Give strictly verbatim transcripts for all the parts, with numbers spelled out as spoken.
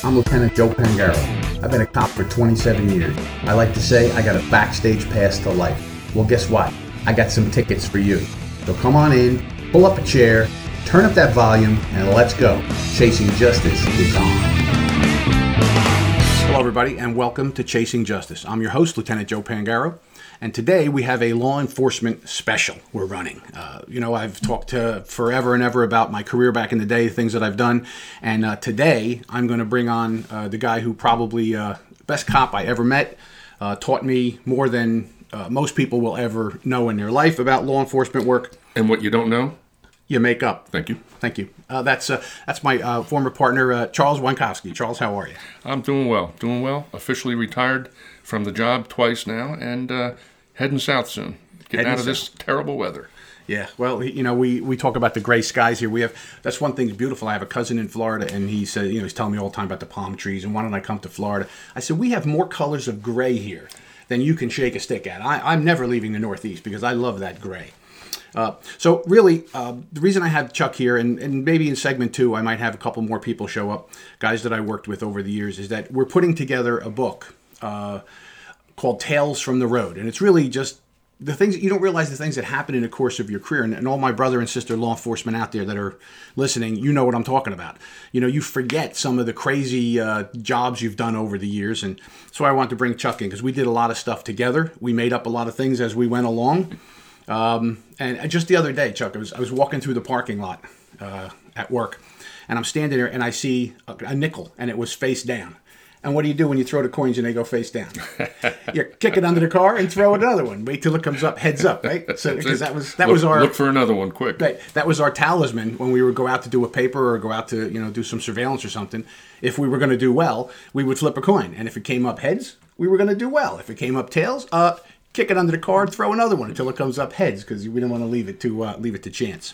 I'm Lieutenant Joe Pangaro. I've been a cop for twenty-seven years. I like to say I got a backstage pass to life. Well, guess what? I got some tickets for you. So come on in, pull up a chair, turn up that volume, and let's go. Chasing Justice is on. Hello, everybody, and welcome to Chasing Justice. I'm your host, Lieutenant Joe Pangaro, and today we have a law enforcement special we're running. Uh, you know, I've talked to forever and ever about my career back in the day, things that I've done, and uh, today I'm going to bring on uh, the guy who probably uh, best cop I ever met, uh, taught me more than uh, most people will ever know in their life about law enforcement work. And what you don't know, you make up. Thank you. Thank you. Uh, that's uh, that's my uh, former partner, uh, Charles Wankowski. Charles, how are you? I'm doing well. Doing well. Officially retired from the job twice now, and uh, heading south soon. Getting Heading out of this south. terrible weather. Yeah. Well, you know, we, we talk about the gray skies here. We have that's one thing that's beautiful. I have a cousin in Florida, and he said, you know, he's telling me all the time about the palm trees, and why don't I come to Florida? I said, we have more colors of gray here than you can shake a stick at. I, I'm never leaving the Northeast because I love that gray. Uh, so really, uh, the reason I have Chuck here, and, and maybe in segment two, I might have a couple more people show up, guys that I worked with over the years, is that we're putting together a book uh, called Tales from the Road. And it's really just the things, you don't realize the things that happen in the course of your career. And, and all my brother and sister law enforcement out there that are listening, you know what I'm talking about. You know, you forget some of the crazy uh, jobs you've done over the years. And that's why I wanted to bring Chuck in, because we did a lot of stuff together. We made up a lot of things as we went along. Um, and just the other day, Chuck, I was I was walking through the parking lot uh, at work, and I'm standing there, and I see a, a nickel, and it was face down. And what do you do when you throw the coins and they go face down? You kick it under the car and throw another one. Wait till it comes up heads up, right? So because that was that look, was our look for another one quick. Right, that was our talisman when we would go out to do a paper or go out to you know do some surveillance or something. If we were going to do well, we would flip a coin, and if it came up heads, we were going to do well. If it came up tails, uh. kick it under the car and throw another one until it comes up heads, because we didn't want to leave it to uh, leave it to chance.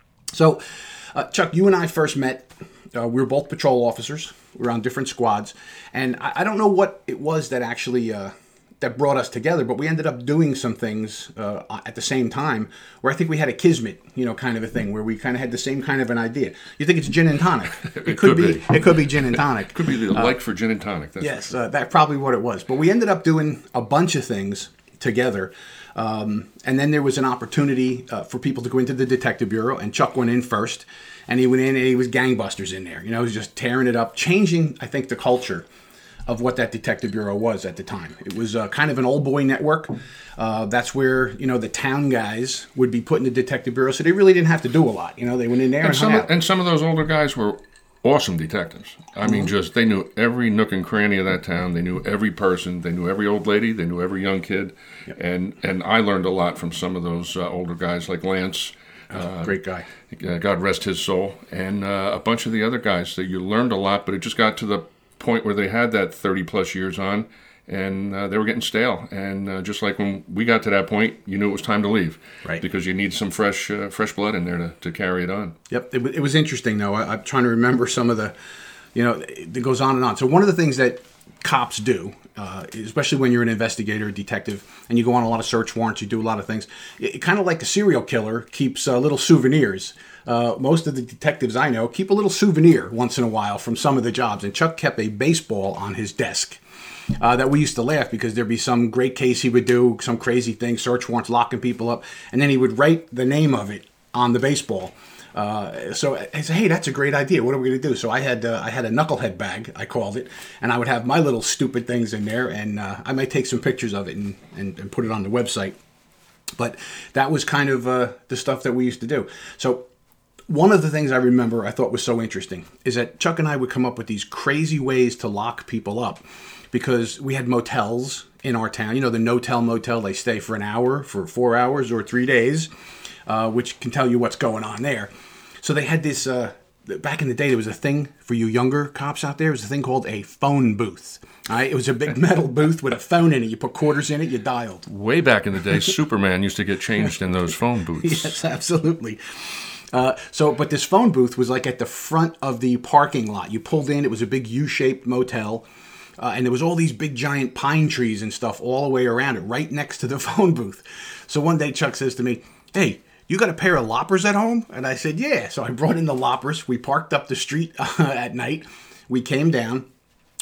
So, uh, Chuck, you and I first met. Uh, we were both patrol officers. We were on different squads, and I, I don't know what it was that actually uh, that brought us together, but we ended up doing some things uh, at the same time where I think we had a kismet, you know, kind of a thing where we kind of had the same kind of an idea. You think it's gin and tonic? It, it could, could be, be. It could be gin and tonic. Could be the uh, like for gin and tonic. That's yes, uh, that's probably what it was. But we ended up doing a bunch of things together. Um, and then there was an opportunity uh, for people to go into the detective bureau, and Chuck went in first, and he went in and he was gangbusters in there. You know, he was just tearing it up, changing, I think, the culture of what that detective bureau was at the time. It was uh, kind of an old boy network. Uh, that's where, you know, the town guys would be put in the detective bureau, so they really didn't have to do a lot. You know, they went in there and, and some hung of, out. and some of those older guys were awesome detectives. I mean, just they knew every nook and cranny of that town. They knew every person. They knew every old lady. They knew every young kid. Yep. And and I learned a lot from some of those uh, older guys like Lance. Oh, uh, great guy. Uh, God rest his soul. And uh, a bunch of the other guys. That you learned a lot, but it just got to the point where they had that thirty plus years on, and uh, they were getting stale. And uh, just like when we got to that point, you knew it was time to leave. Right. Because you need some fresh uh, fresh blood in there to, to carry it on. Yep. It, w- it was interesting, though. I, I'm trying to remember some of the, you know, it goes on and on. So one of the things that cops do, uh, especially when you're an investigator, a detective, and you go on a lot of search warrants, you do a lot of things, it, it kind of like a serial killer keeps uh, little souvenirs. Uh, most of the detectives I know keep a little souvenir once in a while from some of the jobs. And Chuck kept a baseball on his desk. Uh, that we used to laugh because there'd be some great case he would do, some crazy thing, search warrants, locking people up, and then he would write the name of it on the baseball. Uh, so I said, hey, that's a great idea. What are we going to do? So I had uh, I had a knucklehead bag, I called it, and I would have my little stupid things in there, and uh, I might take some pictures of it and, and, and put it on the website. But that was kind of uh, the stuff that we used to do. So one of the things I remember I thought was so interesting is that Chuck and I would come up with these crazy ways to lock people up. Because we had motels in our town. You know, the no-tell motel, they stay for an hour, for four hours, or three days, uh, which can tell you what's going on there. So they had this, uh, back in the day, there was a thing for you younger cops out there. It was a thing called a phone booth. All right? It was a big metal booth with a phone in it. You put quarters in it, you dialed. Way back in the day, Superman used to get changed in those phone booths. Yes, absolutely. Uh, so, but this phone booth was like at the front of the parking lot. You pulled in, it was a big U-shaped motel. Uh, and there was all these big giant pine trees and stuff all the way around it, right next to the phone booth. So one day Chuck says to me, hey, you got a pair of loppers at home? And I said, yeah. So I brought in the loppers. We parked up the street uh, at night. We came down.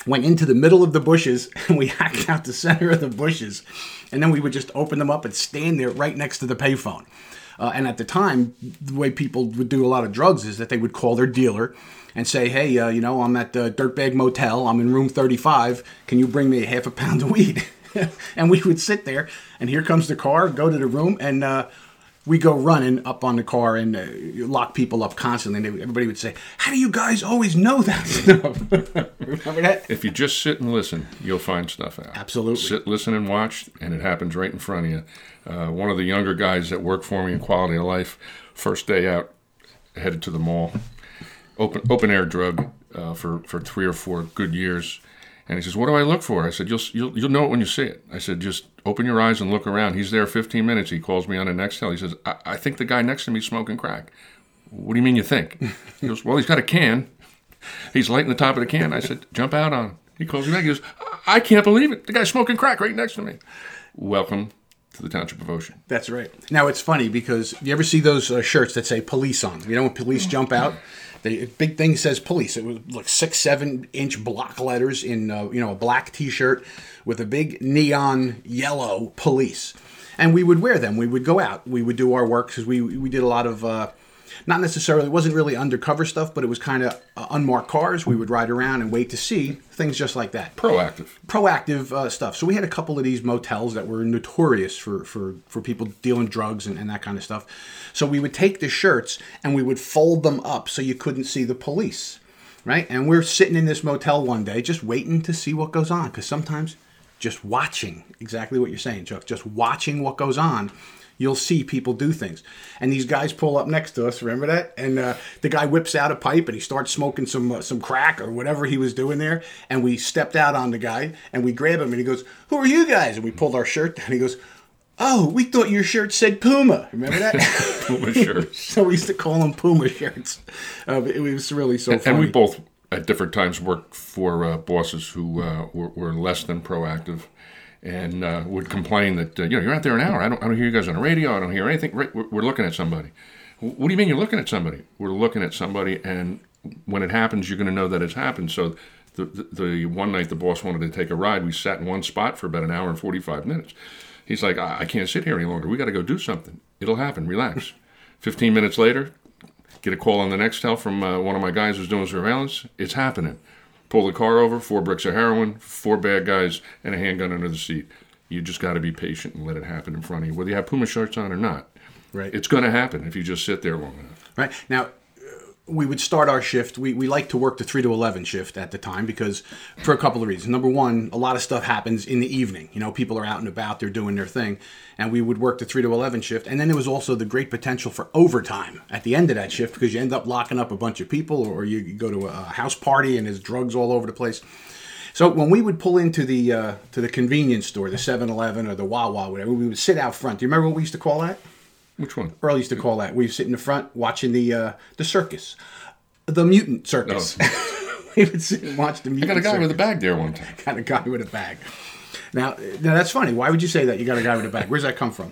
went into the middle of the bushes, and we hacked out the center of the bushes. And then we would just open them up and stand there right next to the payphone. Uh, and at the time, the way people would do a lot of drugs is that they would call their dealer and say, hey, uh, you know, I'm at the Dirtbag Motel. I'm in room thirty-five. Can you bring me a half a pound of weed? And we would sit there, and here comes the car, go to the room, and uh, we go running up on the car and uh, lock people up constantly. And everybody would say, how do you guys always know that stuff? Remember that? If you just sit and listen, you'll find stuff out. Absolutely. Sit, listen, and watch, and it happens right in front of you. Uh, one of the younger guys that worked for me in Quality of Life, first day out, headed to the mall, open open air drug uh, for, for three or four good years. And he says, what do I look for? I said, you'll, you'll you'll know it when you see it. I said, just open your eyes and look around. He's there fifteen minutes. He calls me on the next cell. He says, I, I think the guy next to me is smoking crack. What do you mean you think? He goes, well, he's got a can. He's lighting the top of the can. I said, jump out on him. He calls me back. He goes, I can't believe it. The guy's smoking crack right next to me. Welcome to the Township of Ocean. That's right. Now, it's funny because you ever see those uh, shirts that say police on them? You know, when police jump out? The big thing says police. It was like six, seven inch block letters in uh, you know a black T-shirt with a big neon yellow police, and we would wear them. We would go out. We would do our work because we we did a lot of uh, not necessarily. It wasn't really undercover stuff, but it was kind of uh, unmarked cars. We would ride around and wait to see things just like that. Proactive. Proactive uh, stuff. So we had a couple of these motels that were notorious for for, for people dealing drugs and, and that kind of stuff. So we would take the shirts and we would fold them up so you couldn't see the police, right? And we're sitting in this motel one day just waiting to see what goes on because sometimes just watching, exactly what you're saying, Chuck, just watching what goes on, you'll see people do things. And these guys pull up next to us, remember that? And uh, the guy whips out a pipe and he starts smoking some uh, some crack or whatever he was doing there. And we stepped out on the guy and we grab him and he goes, who are you guys? And we pulled our shirt down and he goes, oh, we thought your shirt said Puma. Remember that? Puma shirts. So we used to call them Puma shirts. Uh, it was really so and, funny. And we both, at different times, worked for uh, bosses who uh, were, were less than proactive and uh, would complain that, uh, you know, you're out there an hour. I don't, I don't hear you guys on the radio. I don't hear anything. We're, we're looking at somebody. What do you mean you're looking at somebody? We're looking at somebody, and when it happens, you're going to know that it's happened. So the, the, the one night the boss wanted to take a ride, we sat in one spot for about an hour and forty-five minutes. He's like, I, I can't sit here any longer. We got to go do something. It'll happen. Relax. Fifteen minutes later, get a call on the Nextel from uh, one of my guys who's doing surveillance. It's happening. Pull the car over, four bricks of heroin, four bad guys, and a handgun under the seat. You just got to be patient and let it happen in front of you, whether you have Puma shirts on or not. Right. It's going to happen if you just sit there long enough. Right. Now, we would start our shift. We, we like to work the three to eleven shift at the time because for a couple of reasons. Number one, a lot of stuff happens in the evening. You know, people are out and about, they're doing their thing. And we would work the three to eleven shift. And then there was also the great potential for overtime at the end of that shift because you end up locking up a bunch of people or you go to a house party and there's drugs all over the place. So when we would pull into the uh, to the convenience store, the seven eleven or the Wawa, whatever, we would sit out front. Do you remember what we used to call that? Which one? Earl used to call that. We would sit in the front watching the uh, the circus, the mutant circus. Oh. We would sit and watch the mutant I got a guy circus. with a bag there one time. Got a guy with a bag. Now, now that's funny. Why would you say that? You got a guy with a bag. Where's that come from?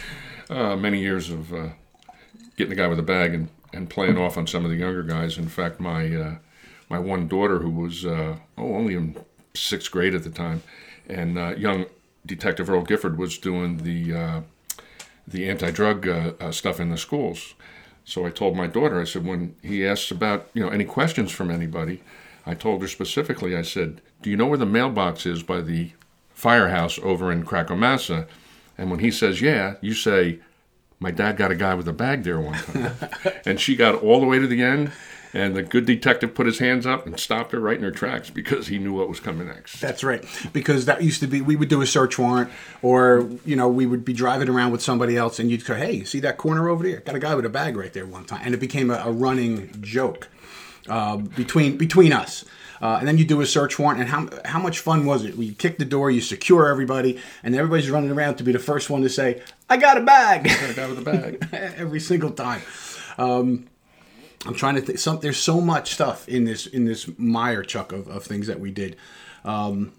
Uh, many years of uh, getting a guy with a bag and, and playing off on some of the younger guys. In fact, my uh, my one daughter, who was uh, oh only in sixth grade at the time, and uh, young Detective Earl Gifford was doing the uh, the anti-drug uh, uh, stuff in the schools. So I told my daughter, I said, when he asks about, you know, any questions from anybody, I told her specifically, I said, do you know where the mailbox is by the firehouse over in Cracomassa? And when he says, yeah, you say, my dad got a guy with a bag there one time. And she got all the way to the end, and the good detective put his hands up and stopped her right in her tracks because he knew what was coming next. That's right. Because that used to be, we would do a search warrant or, you know, we would be driving around with somebody else and you'd go, hey, see that corner over there? Got a guy with a bag right there one time. And it became a, a running joke uh, between between us. Uh, and then you do a search warrant, and how how much fun was it? You kick the door, you secure everybody, and everybody's running around to be the first one to say, I got a bag. I got a guy with a bag. Every single time. Um, I'm trying to think. Some, there's so much stuff in this in this mire, Chuck, of, of things that we did. Um,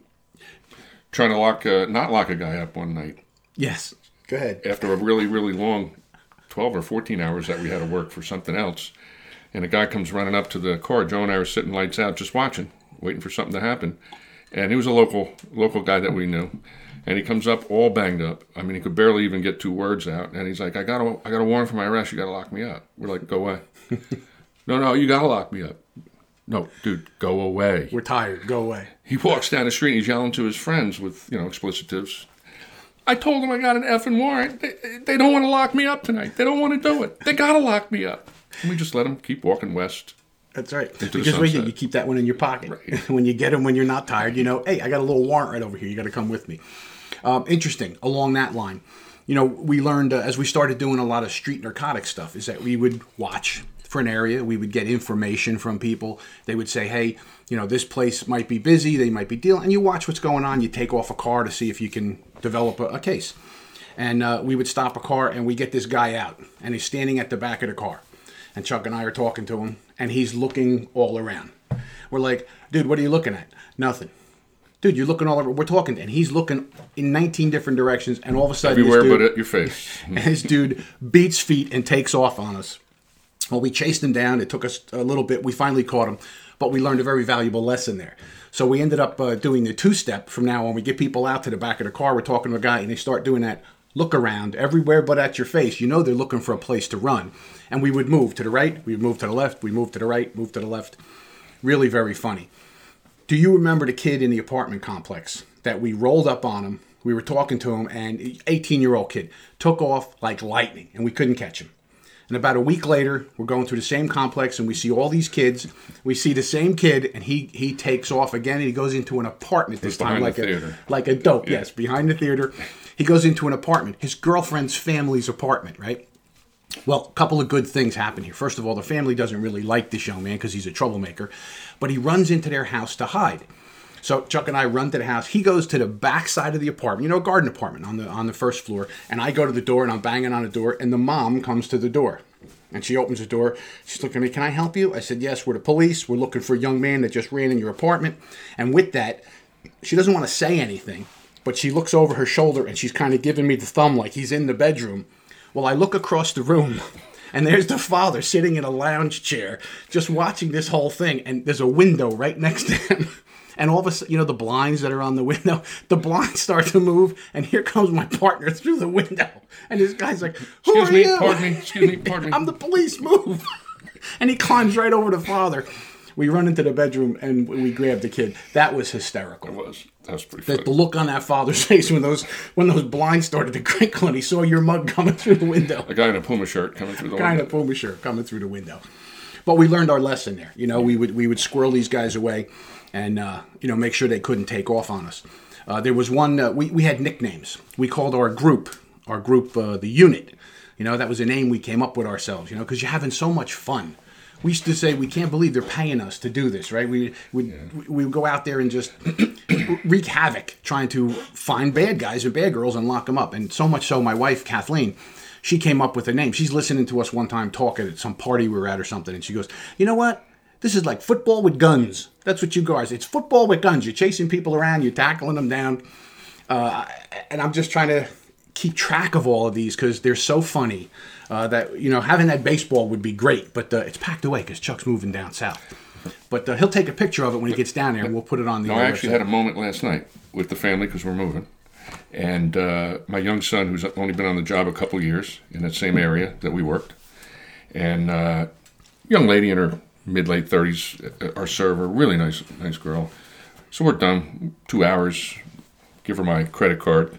Trying to lock, uh, not lock a guy up one night. Yes. Go ahead. After a really, really long twelve or fourteen hours that we had to work for something else, and a guy comes running up to the car. Joe and I were sitting lights out just watching. waiting for something to happen. And he was a local local guy that we knew. And he comes up all banged up. I mean, he could barely even get two words out. And he's like, I got a, I got a warrant for my arrest. You got to lock me up. We're like, go away. no, no, you got to lock me up. No, dude, go away. We're tired. Go away. He walks down the street and he's yelling to his friends with, you know, explicitives. I told them I got an effing warrant. They, they don't want to lock me up tonight. They don't want to do it. They got to lock me up. And we just let him keep walking west. That's right. Because wait, you keep that one in your pocket. Right. When you get him when you're not tired, you know, hey, I got a little warrant right over here. You got to come with me. Um, interesting. Along that line, you know, we learned uh, as we started doing a lot of street narcotic stuff is that we would watch for an area. We would get information from people. They would say, hey, you know, this place might be busy. They might be dealing. And you watch what's going on. You take off a car to see if you can develop a, a case. And uh, we would stop a car and we get this guy out. And he's standing at the back of the car. And Chuck and I are talking to him. And he's looking all around. We're like, dude, what are you looking at? Nothing. Dude, you're looking all over. We're talking. And he's looking in nineteen different directions. And all of a sudden, everywhere this dude, but at your face. And this dude beats feet and takes off on us. Well, we chased him down. It took us a little bit. We finally caught him. But we learned a very valuable lesson there. So we ended up uh, doing the two-step from now on. We get people out to the back of the car. We're talking to a guy, and they start doing that look around everywhere but at your face. You know they're looking for a place to run. And we would move to the right. We would move to the left. We move to the right, move to the left. Really very funny. Do you remember the kid in the apartment complex that we rolled up on him? We were talking to him, and eighteen-year-old kid took off like lightning, and we couldn't catch him. And about a week later, we're going through the same complex, and we see all these kids. We see the same kid, and he he takes off again, and he goes into an apartment this time, like a like a dope. Yeah. Yes, behind the theater. He goes into an apartment, his girlfriend's family's apartment, right? Well, a couple of good things happen here. First of all, the family doesn't really like this young man because he's a troublemaker, but he runs into their house to hide. So Chuck and I run to the house. He goes to the back side of the apartment, you know, a garden apartment on the on the first floor. And I go to the door and I'm banging on the door. And the mom comes to the door. And she opens the door. She's looking at me. Can I help you? I said, yes, we're the police. We're looking for a young man that just ran in your apartment. And with that, she doesn't want to say anything. But she looks over her shoulder and she's kind of giving me the thumb like he's in the bedroom. Well, I look across the room. And there's the father sitting in a lounge chair just watching this whole thing. And there's a window right next to him. And all of a sudden, you know, the blinds that are on the window, the blinds start to move, and here comes my partner through the window. And this guy's like, who excuse are me, you? Pardon me, excuse me, pardon me. I'm the police, move. And he climbs right over the father. We run into the bedroom, and we grab the kid. That was hysterical. It was. That was pretty the, funny. the look on that father's face when those when those blinds started to crinkle, and he saw your mug coming through the window. A guy in a Puma shirt coming through the a guy window. in a Puma shirt coming through the window. But we learned our lesson there. You know, we would we would squirrel these guys away. And, uh, you know, make sure they couldn't take off on us. Uh, there was one, uh, we, we had nicknames. We called our group, our group, uh, the unit. You know, that was a name we came up with ourselves, you know, because you're having so much fun. We used to say, we can't believe they're paying us to do this, right? We would yeah. we would go out there and just wreak havoc trying to find bad guys and bad girls and lock them up. And so much so, my wife, Kathleen, she came up with a name. She's listening to us one time talking at some party we were at or something. And she goes, you know what? This is like football with guns. That's what you guys. It's football with guns. You're chasing people around. You're tackling them down. Uh, and I'm just trying to keep track of all of these because they're so funny uh, that, you know, having that baseball would be great. But uh, it's packed away because Chuck's moving down south. But uh, he'll take a picture of it when he gets down there and we'll put it on the No, I actually website. had a moment last night with the family because we're moving. And uh, my young son, who's only been on the job a couple years in that same area that we worked. And uh, young lady in her mid-late thirties, our server, really nice nice girl. So we're done, two hours, give her my credit card.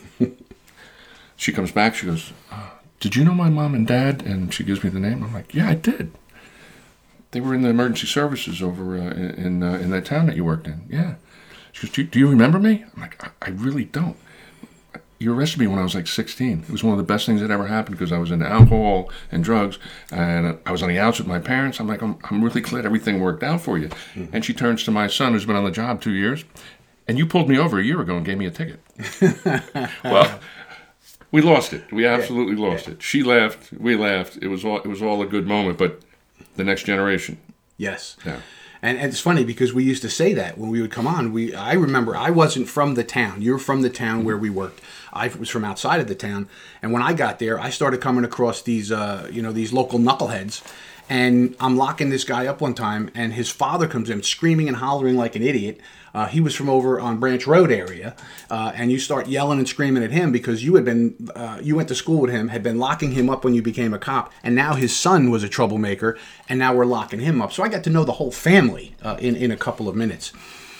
She comes back, she goes, did you know my mom and dad? And she gives me the name. I'm like, yeah, I did. They were in the emergency services over uh, in uh, in that town that you worked in. Yeah. She goes, do you, do you remember me? I'm like, I, I really don't. You arrested me when I was like sixteen. It was one of the best things that ever happened because I was into alcohol and drugs, and I was on the outs with my parents. I'm like, I'm, I'm really glad everything worked out for you. Mm-hmm. And she turns to my son, who's been on the job two years, and you pulled me over a year ago and gave me a ticket. Well, we lost it. We absolutely yeah. lost yeah. it. She laughed. We laughed. It was all. It was all a good moment. But the next generation. Yes. Yeah. And, and it's funny because we used to say that when we would come on. We I remember I wasn't from the town. You were from the town where we worked. I was from outside of the town. And when I got there, I started coming across these, uh, you know, these local knuckleheads. And I'm locking this guy up one time, and his father comes in screaming and hollering like an idiot. Uh, he was from over on Branch Road area, uh, and you start yelling and screaming at him because you had been, uh, you went to school with him, had been locking him up when you became a cop, and now his son was a troublemaker, and now we're locking him up. So I got to know the whole family uh, in in a couple of minutes.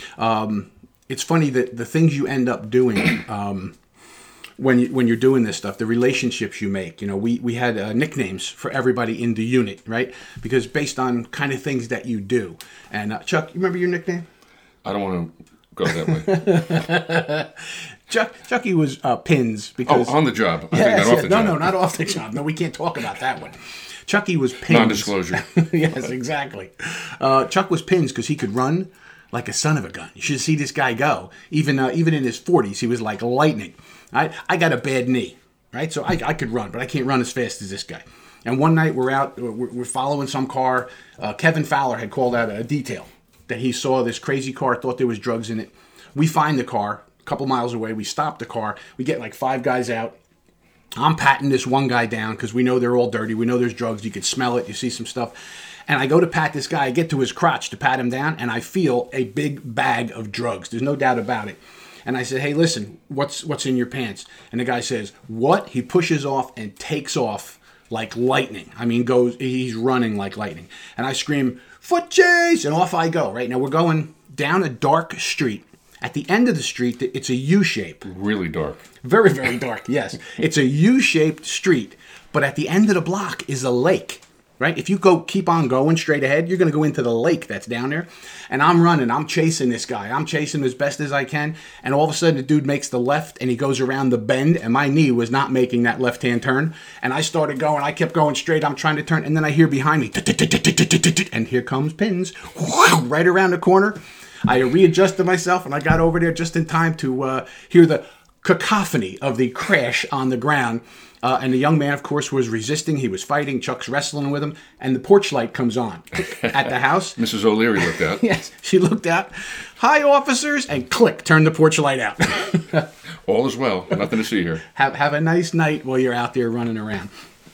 Um, it's funny that the things you end up doing. Um, When you, when you're doing this stuff, the relationships you make, you know, we, we had uh, nicknames for everybody in the unit, right? Because based on kind of things that you do. And uh, Chuck, you remember your nickname? I don't want to go that way. Chuck, Chucky was uh, Pins. Because, oh, on the job. I yes, think not yes, off the no, job. No, not off the job. No, we can't talk about that one. Chucky was Pins. Non-disclosure. Yes, exactly. Uh, Chuck was Pins because he could run like a son of a gun. You should see this guy go. Even uh, even in his forties, he was like lightning. I, I got a bad knee, right? So I, I could run, but I can't run as fast as this guy. And one night we're out, we're, we're following some car. Uh, Kevin Fowler had called out a detail that he saw this crazy car, thought there was drugs in it. We find the car a couple miles away. We stop the car. We get like five guys out. I'm patting this one guy down because we know they're all dirty. We know there's drugs. You could smell it. You see some stuff. And I go to pat this guy. I get to his crotch to pat him down, and I feel a big bag of drugs. There's no doubt about it. And I said, hey, listen, what's what's in your pants? And the guy says, what? He pushes off and takes off like lightning. I mean, goes he's running like lightning. And I scream, foot chase, and off I go. Right now, we're going down a dark street. At the end of the street, it's a U-shape. Really dark. Very, very dark, yes. It's a U-shaped street. But at the end of the block is a lake. Right? If you go keep on going straight ahead, you're going to go into the lake that's down there. And I'm running. I'm chasing this guy. I'm chasing him as best as I can. And all of a sudden, the dude makes the left, and he goes around the bend, and my knee was not making that left-hand turn. And I started going. I kept going straight. I'm trying to turn. And then I hear behind me, and here comes Pins, right around the corner. I readjusted myself, and I got over there just in time to uh, hear the cacophony of the crash on the ground. Uh, and the young man, of course, was resisting. He was fighting. Chuck's wrestling with him. And the porch light comes on at the house. Missus O'Leary looked out. Yes, she looked out. Hi, officers. And click, turned the porch light out. All is well. Nothing to see here. Have, have a nice night while you're out there running around.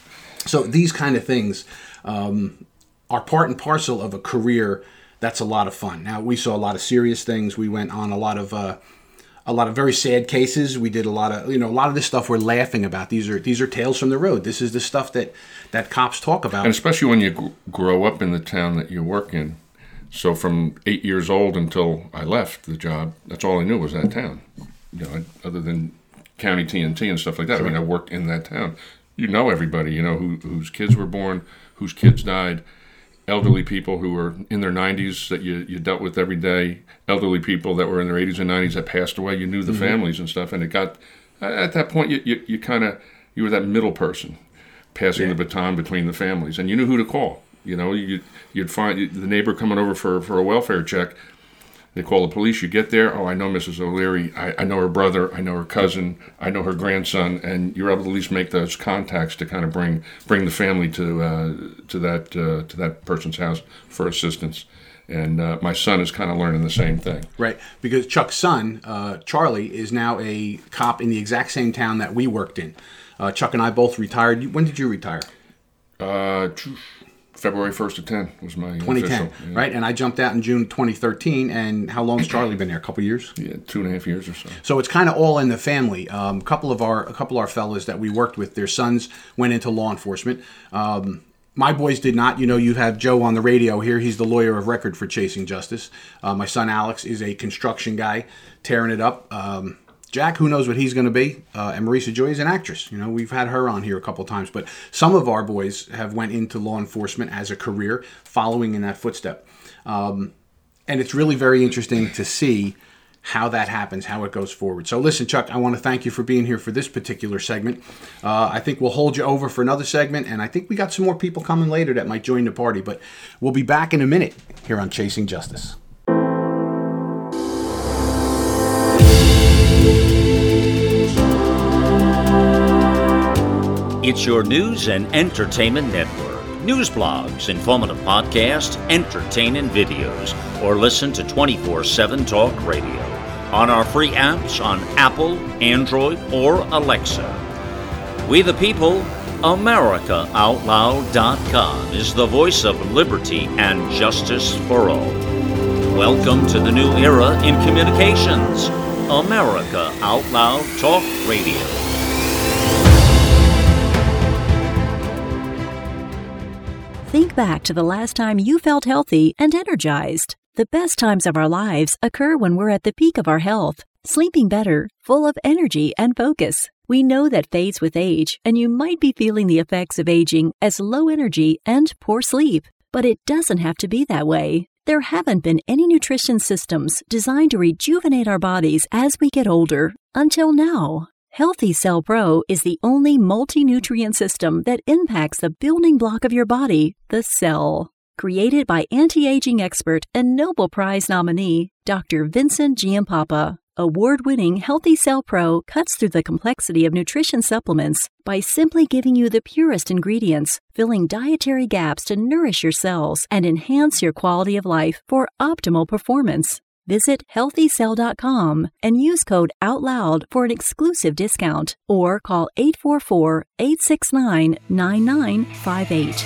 So these kind of things um, are part and parcel of a career that's a lot of fun. Now, we saw a lot of serious things. We went on a lot of... Uh, A lot of very sad cases. We did a lot of, you know, a lot of this stuff we're laughing about. These are these are tales from the road. This is the stuff that, that cops talk about. And especially when you g- grow up in the town that you work in. So from eight years old until I left the job, that's all I knew was that town. You know, I, other than county T N T and stuff like that. Sure. I mean, I worked in that town. You know everybody. You know who whose kids were born, whose kids died. Elderly people who were in their nineties that you, you dealt with every day, elderly people that were in their eighties and nineties that passed away. You knew the mm-hmm. families and stuff, and it got at that point you you, you kind of you were that middle person passing yeah. the baton between the families, and you knew who to call. You know, you you'd find the neighbor coming over for for a welfare check. They call the police. You get there. Oh, I know Missus O'Leary. I, I know her brother. I know her cousin. I know her grandson. And you're able to at least make those contacts to kind of bring bring the family to uh, to that uh, to that person's house for assistance. And uh, my son is kind of learning the same thing. Right, because Chuck's son, uh, Charlie, is now a cop in the exact same town that we worked in. Uh, Chuck and I both retired. When did you retire? Uh. February first of ten was my twenty ten, official, yeah. Right? And I jumped out in June twenty thirteen. And how long's Charlie been there? A couple years? Yeah, two and a half years or so. So it's kind of all in the family. Um, a couple of our a couple of our fellas that we worked with, their sons went into law enforcement. Um, my boys did not. You know, you have Joe on the radio here. He's the lawyer of record for Chasing Justice. Uh, my son Alex is a construction guy, tearing it up. Um, Jack, who knows what he's going to be, uh, and Marisa Joy is an actress. You know, we've had her on here a couple times, but some of our boys have went into law enforcement as a career, following in that footstep. Um, and it's really very interesting to see how that happens, how it goes forward. So listen, Chuck, I want to thank you for being here for this particular segment. Uh, I think we'll hold you over for another segment, and I think we got some more people coming later that might join the party, but we'll be back in a minute here on Chasing Justice. It's your news and entertainment network. News blogs, informative podcasts, entertaining videos, or listen to twenty-four seven Talk Radio on our free apps on Apple, Android, or Alexa. We the people, America Out Loud dot com is the voice of liberty and justice for all. Welcome to the new era in communications. America Out Loud Talk Radio. Think back to the last time you felt healthy and energized. The best times of our lives occur when we're at the peak of our health, sleeping better, full of energy and focus. We know that fades with age, and you might be feeling the effects of aging as low energy and poor sleep. But it doesn't have to be that way. There haven't been any nutrition systems designed to rejuvenate our bodies as we get older until now. Healthy Cell Pro is the only multi-nutrient system that impacts the building block of your body, the cell. Created by anti-aging expert and Nobel Prize nominee, Doctor Vincent Giampapa, award-winning Healthy Cell Pro cuts through the complexity of nutrition supplements by simply giving you the purest ingredients, filling dietary gaps to nourish your cells and enhance your quality of life for optimal performance. Visit healthy cell dot com and use code OUTLOUD for an exclusive discount, or call eight four four, eight six nine, nine nine five eight.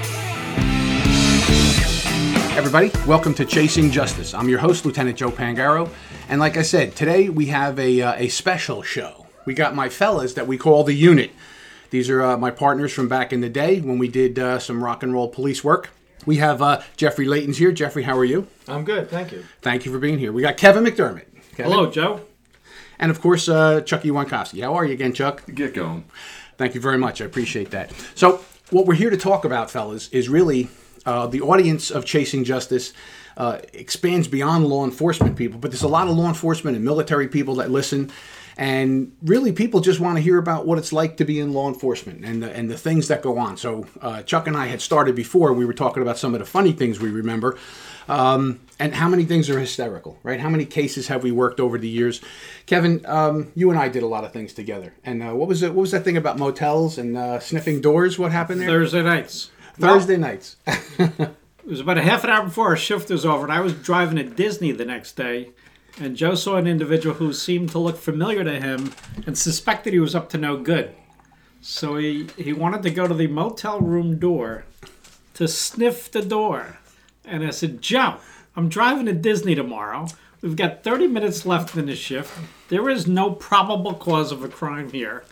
Everybody, welcome to Chasing Justice. I'm your host, Lieutenant Joe Pangaro, and like I said, today we have a uh, a special show. We got my fellas that we call the Unit. These are uh, my partners from back in the day when we did uh, some rock and roll police work. We have uh, Jeffrey Layton's here. Jeffrey, how are you? I'm good, thank you. Thank you for being here. We got Kevin McDermott. Kevin. Hello, Joe. And of course, uh, Chucky Wankowski. How are you again, Chuck? Get going. Thank you very much. I appreciate that. So what we're here to talk about, fellas, is really uh, the audience of Chasing Justice uh, expands beyond law enforcement people, but there's a lot of law enforcement and military people that listen. And really, people just want to hear about what it's like to be in law enforcement and the, and the things that go on. So uh, Chuck and I had started before. We were talking about some of the funny things we remember. Um, and how many things are hysterical, right? How many cases have we worked over the years? Kevin, um, you and I did a lot of things together. And uh, what was it? What was that thing about motels and uh, sniffing doors? What happened there? Thursday nights. Thursday well, nights. It was about a half an hour before our shift was over, and I was driving to Disney the next day. And Joe saw an individual who seemed to look familiar to him and suspected he was up to no good. So he, he wanted to go to the motel room door to sniff the door. And I said, Joe, I'm driving to Disney tomorrow. We've got thirty minutes left in the shift. There is no probable cause of a crime here.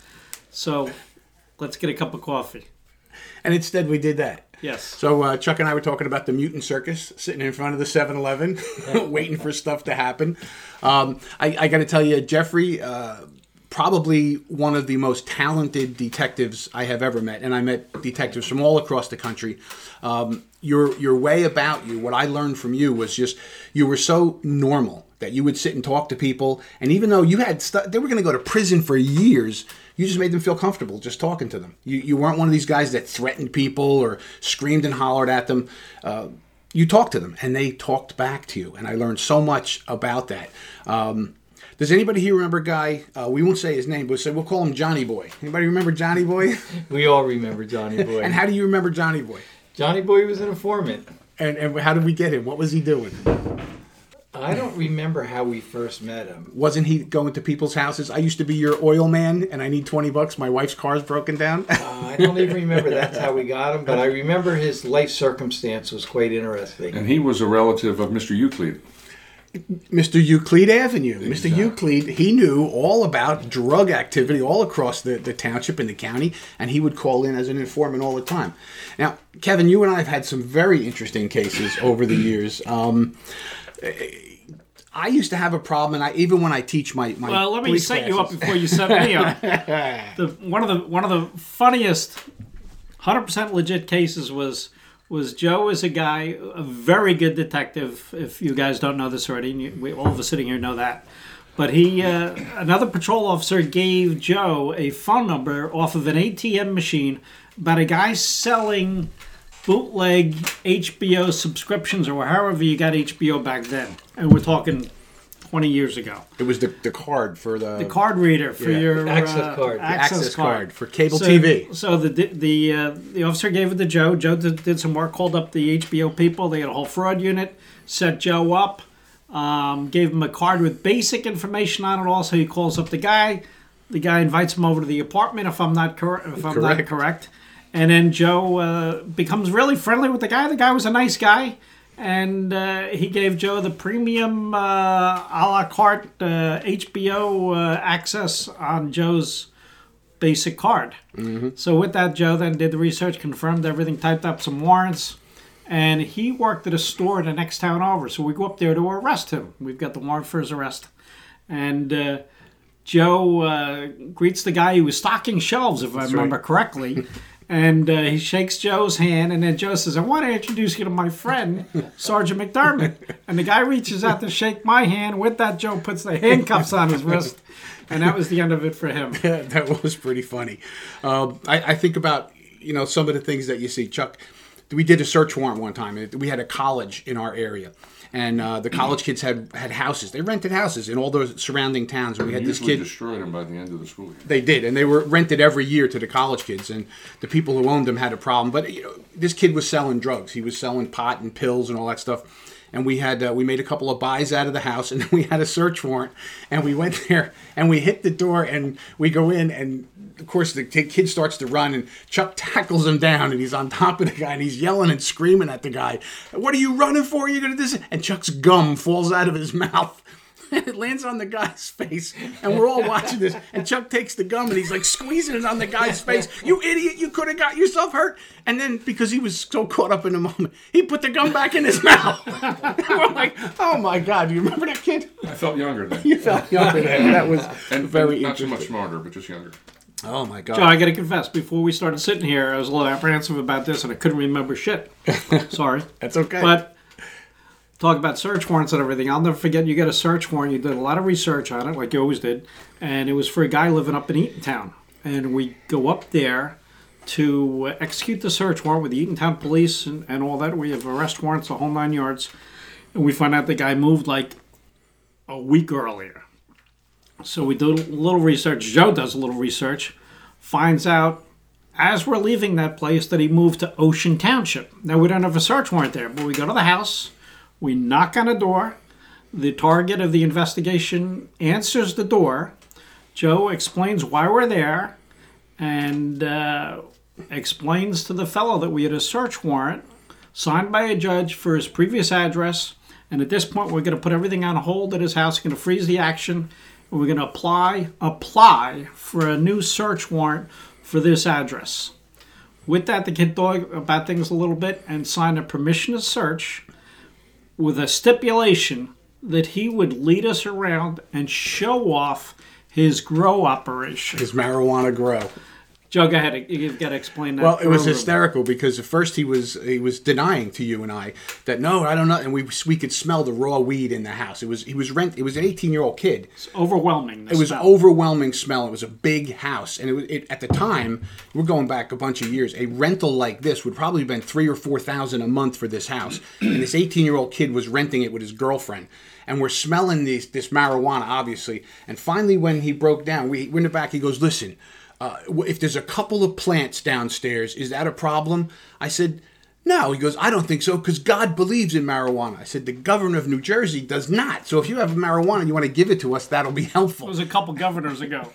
So let's get a cup of coffee. And instead we did that. Yes. So uh, Chuck and I were talking about the mutant circus, sitting in front of the seven eleven, waiting for stuff to happen. Um, I, I got to tell you, Jeffrey, uh, probably one of the most talented detectives I have ever met, and I met detectives from all across the country. Um, your your way about you, what I learned from you was just you were so normal that you would sit and talk to people, and even though you had stu- they were going to go to prison for years, you just made them feel comfortable just talking to them. You you weren't one of these guys that threatened people or screamed and hollered at them. Uh, you talked to them, and they talked back to you, and I learned so much about that. Um, does anybody here remember a guy, uh, we won't say his name, but we'll call him Johnny Boy. Anybody remember Johnny Boy? We all remember Johnny Boy. And how do you remember Johnny Boy? Johnny Boy was an informant. And, and how did we get him? What was he doing? I don't remember how we first met him. Wasn't he going to people's houses? I used to be your oil man, and I need twenty bucks. My wife's car's broken down. uh, I don't even remember that's how we got him, but I remember his life circumstance was quite interesting. And he was a relative of Mister Euclid. Mister Euclid Avenue. Exactly. Mister Euclid, he knew all about drug activity all across the, the township and the county, and he would call in as an informant all the time. Now, Kevin, you and I have had some very interesting cases over the years. Um, I used to have a problem, and I even when I teach my, my well, let me police set classes, you up before you set me up. The, one of the one of the funniest, one hundred percent legit cases was was Joe is a guy, a very good detective. If you guys don't know this already, and you, we, all of us sitting here know that. But he, uh, another patrol officer gave Joe a phone number off of an A T M machine about a guy selling bootleg H B O subscriptions or however you got H B O back then. And we're talking twenty years ago. It was the, the card for the... The card reader for yeah. your... Access uh, card. Access, access card. card for cable so, T V. So the the uh, the officer gave it to Joe. Joe did, did some work, called up the H B O people. They had a whole fraud unit, set Joe up, um, gave him a card with basic information on it all. So he calls up the guy. the guy invites him over to the apartment, if I'm not cor- if I'm Correct. not correct. And then Joe uh, becomes really friendly with the guy. The guy was a nice guy, and uh, he gave Joe the premium uh, a la carte uh, H B O uh, access on Joe's basic card. Mm-hmm. So with that, Joe then did the research, confirmed everything, typed up some warrants, and he worked at a store the next town over. So we go up there to arrest him. We've got the warrant for his arrest. And uh, Joe uh, greets the guy who was stocking shelves, if That's I remember right. correctly. And uh, he shakes Joe's hand, and then Joe says, I want to introduce you to my friend, Sergeant McDermott. And the guy reaches out to shake my hand. With that, Joe puts the handcuffs on his wrist. And that was the end of it for him. Yeah, that was pretty funny. Um, I, I think about, you know, some of the things that you see. Chuck, we did a search warrant one time. We had a college in our area. And uh, the college kids had, had houses. They rented houses in all those surrounding towns. And we had this usually kid. destroyed them by the end of the school year. They did, and they were rented every year to the college kids, and the people who owned them had a problem. But you know, this kid was selling drugs. He was selling pot and pills and all that stuff. And we had uh, we made a couple of buys out of the house, and then we had a search warrant. And we went there, and we hit the door, and we go in, and of course the kid starts to run, and Chuck tackles him down, and he's on top of the guy, and he's yelling and screaming at the guy, "What are you running for? You're gonna do this?" And Chuck's gum falls out of his mouth. And it lands on the guy's face, and we're all watching this. And Chuck takes the gum, and he's like squeezing it on the guy's face. "You idiot! You could have got yourself hurt." And then, because he was so caught up in the moment, he put the gum back in his mouth. We're like, "Oh my God! Do you remember that kid?" I felt younger then. You felt younger then. That was and, very and not so interesting. much smarter, but just younger. Oh my God! Joe, I got to confess, before we started sitting here, I was a little apprehensive about this, and I couldn't remember shit. Sorry. That's okay. But talk about search warrants and everything. I'll never forget you got a search warrant. You did a lot of research on it, like you always did. And it was for a guy living up in Eatontown. And we go up there to execute the search warrant with the Eatontown police and, and all that. We have arrest warrants, the whole nine yards. And we find out the guy moved like a week earlier. So we do a little research. Joe does a little research. Finds out as we're leaving that place that he moved to Ocean Township. Now, we don't have a search warrant there, but we go to the house. We knock on a door. The target of the investigation answers the door. Joe explains why we're there and uh, explains to the fellow that we had a search warrant signed by a judge for his previous address. And at this point, we're going to put everything on hold at his house. We're going to freeze the action. And we're going to apply, apply for a new search warrant for this address. With that, the kid thought about things a little bit and signed a permission to search with a stipulation that he would lead us around and show off his grow operation. His marijuana grow. Joe, go ahead. You've got to explain that. Well, it was further. hysterical because at first he was he was denying to you and I that no, I don't know, and we we could smell the raw weed in the house. It was he was rent. It was an eighteen year old kid. It's overwhelming. It was smell. an overwhelming smell. It was a big house, and it was it, at the time we're going back a bunch of years. A rental like this would probably have been three or four thousand a month for this house, and this eighteen year old kid was renting it with his girlfriend. And we're smelling these, this marijuana, obviously. And finally, when he broke down, we went back. He goes, "Listen, uh, if there's a couple of plants downstairs, is that a problem?" I said, "No." He goes, "I don't think so, because God believes in marijuana." I said, "The governor of New Jersey does not. So if you have marijuana and you want to give it to us, that'll be helpful." It was a couple governors ago.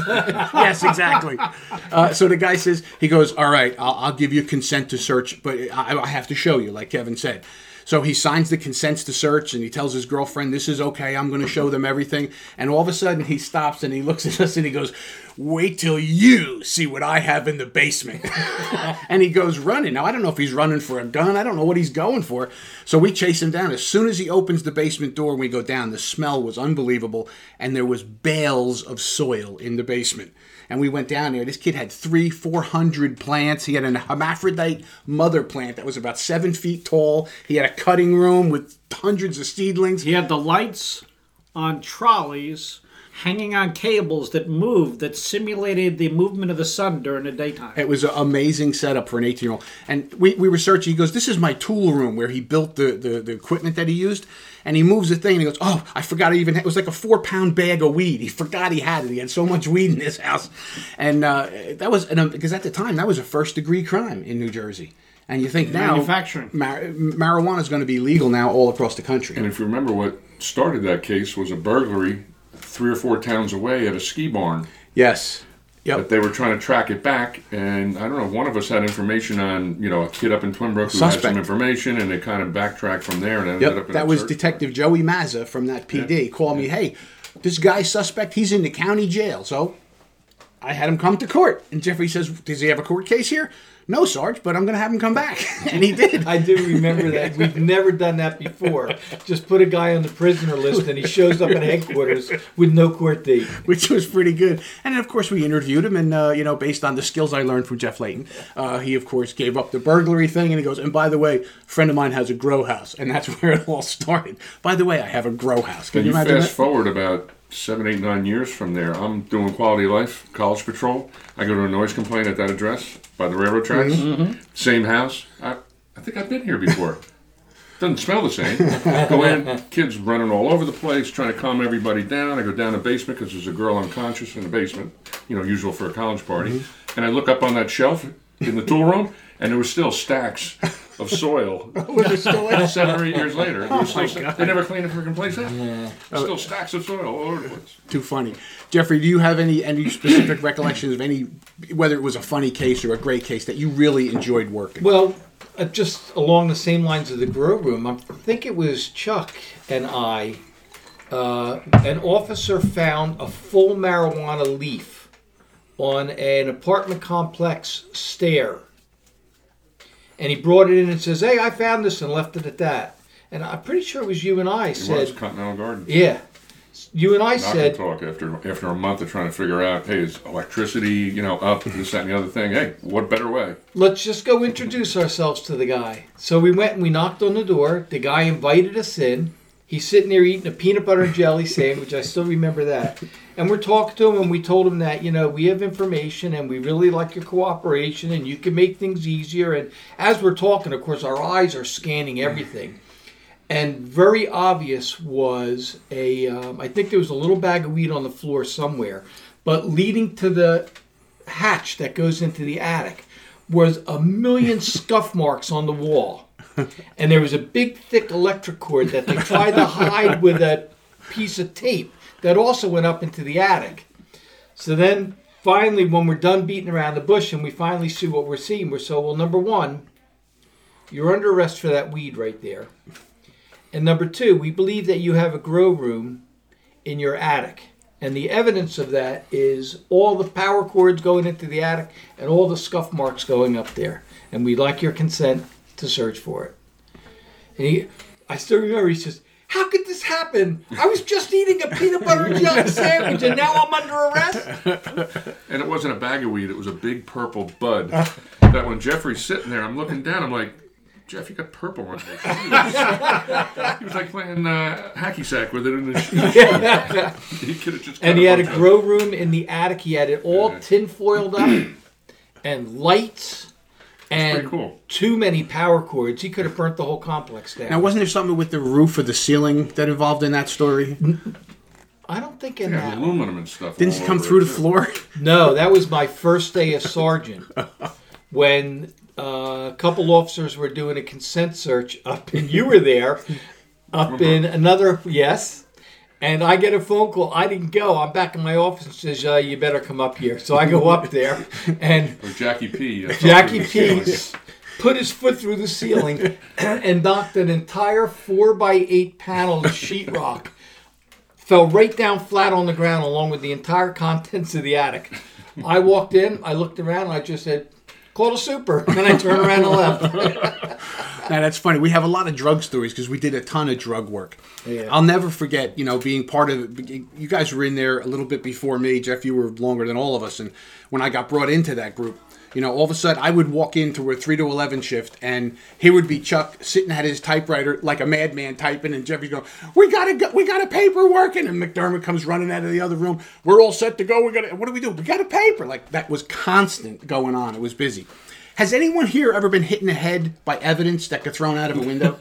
Yes, exactly. Uh, so the guy says, he goes, "All right, I'll, I'll give you consent to search, but I, I have to show you," like Kevin said. So he signs the consents to search, and he tells his girlfriend, "This is okay, I'm going to show them everything." And all of a sudden, he stops, and he looks at us, and he goes, "Wait till you see what I have in the basement." And he goes running. Now, I don't know if he's running for a gun. I don't know what he's going for. So we chase him down. As soon as he opens the basement door and we go down, the smell was unbelievable, and there was bales of soil in the basement. And we went down there. This kid had three, four hundred plants. He had an hermaphrodite mother plant that was about seven feet tall. He had a cutting room with hundreds of seedlings. He had the lights on trolleys hanging on cables that moved, that simulated the movement of the sun during the daytime. It was an amazing setup for an eighteen-year-old. And we, we were searching. He goes, "This is my tool room where he built the, the, the equipment that he used." And he moves the thing, and he goes, "Oh, I forgot I even had," it was like a four-pound bag of weed. He forgot he had it. He had so much weed in his house. And uh, that was, and, um, because at the time, that was a first-degree crime in New Jersey. And you think now, Manufacturing. Mar- marijuana is going to be legal now all across the country. And if you remember, what started that case was a burglary three or four towns away at a ski barn. Yes. Yep. But they were trying to track it back, and I don't know, one of us had information on, you know, a kid up in Twin Brook who Suspect. had some information, and they kind of backtracked from there and ended Yep. up in That a was church. Detective Joey Mazza from that P D. Called me, hey, this guy's suspect, he's in the county jail. So I had him come to court. And Jeffrey says, does he have a court case here? No, Sarge, but I'm going to have him come back. And he did. I do remember that. We've never done that before. Just put a guy on the prisoner list and he shows up at headquarters with no court date. Which was pretty good. And then, of course, we interviewed him. And, uh, you know, based on the skills I learned from Jeff Layton, uh, he, of course, gave up the burglary thing. And he goes, and by the way, a friend of mine has a grow house. And that's where it all started. By the way, I have a grow house. Can And you you imagine fast that? forward about seven, eight, nine years from there, I'm doing Quality of Life, College Patrol. I go to a noise complaint at that address by the railroad tracks. Mm-hmm. Same house. I, I think I've been here before. Doesn't smell the same. Go in, kids running all over the place, trying to calm everybody down. I go down the basement because there's a girl unconscious in the basement, you know, usual for a college party. Mm-hmm. And I look up on that shelf in the tool room, and there was still stacks of soil. Seven or eight years later. There was Oh, still, they never cleaned the freaking place up. Still stacks of soil all over the place. Too funny. Jeffrey, do you have any any specific recollections of any, whether it was a funny case or a great case that you really enjoyed working? Well, uh, just along the same lines of the grow room, I think it was Chuck and I, uh, an officer found a full marijuana leaf on an apartment complex stair. And he brought it in and says, hey, I found this, and left it at that. And I'm pretty sure it was you and I It said, was Continental Garden. yeah. You and I Not said, gonna talk after after a month of trying to figure out, hey, is electricity, you know, up, this, that, and the other thing. Hey, what better way? let's just go introduce ourselves to the guy. So we went and we knocked on the door. The guy invited us in. He's sitting there eating a peanut butter and jelly sandwich. I still remember that. And we're talking to him, and we told him that, you know, we have information, and we really like your cooperation, and you can make things easier. And as we're talking, of course, our eyes are scanning everything. And very obvious was a, um, I think there was a little bag of weed on the floor somewhere, but leading to the hatch that goes into the attic was a million scuff marks on the wall. And there was a big, thick electric cord that they tried to hide with a piece of tape that also went up into the attic. So then, finally, when we're done beating around the bush and we finally see what we're seeing, we're so, well, number one, you're under arrest for that weed right there. And number two, we believe that you have a grow room in your attic. And the evidence of that is all the power cords going into the attic and all the scuff marks going up there. And we'd like your consent to search for it. And he, I still remember, he says, how could this happen? I was just eating a peanut butter and jelly sandwich and now I'm under arrest? And it wasn't a bag of weed, it was a big purple bud. That when Jeffrey's sitting there, I'm looking down, I'm like, Jeff, you got purple on your shoes. He was like playing uh, hacky sack with it in his shoes. He could have just cut And he had a bunch grow room in the attic. He had it all Yeah. tin foiled up and lights and pretty cool. too many power cords. He could have burnt the whole complex down. Now, wasn't there something with the roof or the ceiling that involved in that story? I don't think in Yeah, that. aluminum and stuff. Didn't all it come over through it, the too. floor? No, that was my first day as sergeant when uh, a couple officers were doing a consent search up, and you were there, up in another, yes. And I get a phone call. I didn't go. I'm back in my office and says, uh, you better come up here. So I go up there, and Or Jackie P. uh, Jackie P put his foot through the ceiling and knocked an entire four by eight panel of sheetrock. Fell right down flat on the ground along with the entire contents of the attic. I walked in, I looked around, and I just said, call the super. And I turned around and left. Now, that's funny. We have a lot of drug stories because we did a ton of drug work. Yeah. I'll never forget, you know, being part of it. You guys were in there a little bit before me. Jeff, you were longer than all of us. And when I got brought into that group, you know, all of a sudden I would walk into a three to eleven shift and here would be Chuck sitting at his typewriter like a madman typing, and Jeffy's going, we got to go, we got a paper working. And McDermott comes running out of the other room. We're all set to go. We got to, what do we do? We got a paper. Like, that was constant going on. It was busy. Has anyone here ever been hit in the head by evidence that got thrown out of a window?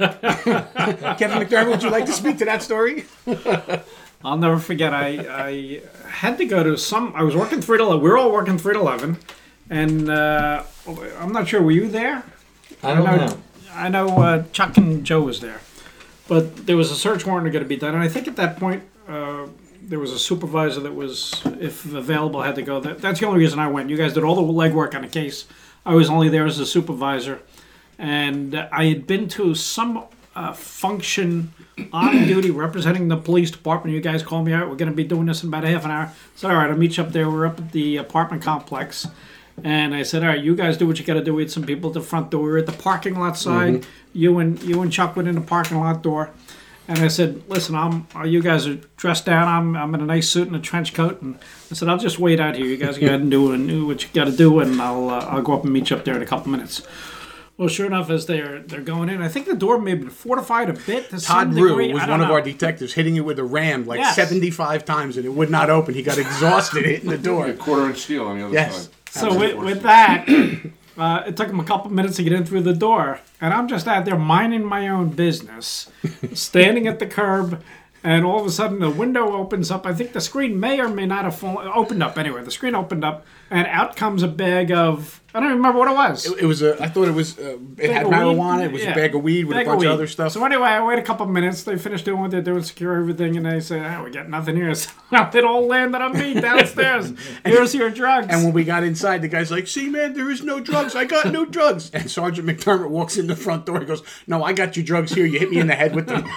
Kevin McDermott, would you like to speak to that story? I'll never forget. I, I had to go to some. I was working three to eleven. We were all working three to eleven, and uh, I'm not sure. Were you there? I don't I know. know. I know uh, Chuck and Joe was there, but there was a search warrant going to be done, and I think at that point uh, there was a supervisor that was, if available, had to go. That, that's the only reason I went. You guys did all the legwork on the case. I was only there as a supervisor. And I had been to some uh, function on duty representing the police department. You guys called me out. We're going to be doing this in about a half an hour. So, all right, I'll meet you up there. We're up at the apartment complex. And I said, all right, you guys do what you got to do. We had some people at the front door. We were at the parking lot side. Mm-hmm. You and you and Chuck went in the parking lot door. And I said, listen, I'm, you guys are dressed down. I'm I'm in a nice suit and a trench coat. And I said, I'll just wait out here. You guys go ahead and do, and do what you got to do, and I'll uh, I'll go up and meet you up there in a couple minutes. Well, sure enough, as they're they're going in, I think the door may have been fortified a bit. To Todd some Rue degree. was I one don't of know. our detectives hitting it with a ram like Yes. seventy-five times, and it would not open. He got exhausted hitting the door. A quarter inch steel on the other Yes. side. So with, with that, uh, it took him a couple minutes to get in through the door, and I'm just out there minding my own business, standing at the curb, and all of a sudden the window opens up. I think the screen may or may not have fallen, opened up anyway. The screen opened up, and out comes a bag of, I don't even remember what it was. It, it was a. I thought it was. Uh, it Bag had of marijuana. weed? It was Yeah. a bag of weed with Bag a bunch weed. of other stuff. So anyway, I wait a couple minutes. They finish doing what they're doing, secure everything, and they say, oh, we got nothing here. So it all landed on me downstairs. Here's your drugs. And when we got inside, the guy's like, see, man, there is no drugs. I got no drugs. And Sergeant McDermott walks in the front door. He goes, no, I got your drugs here. You hit me in the head with them.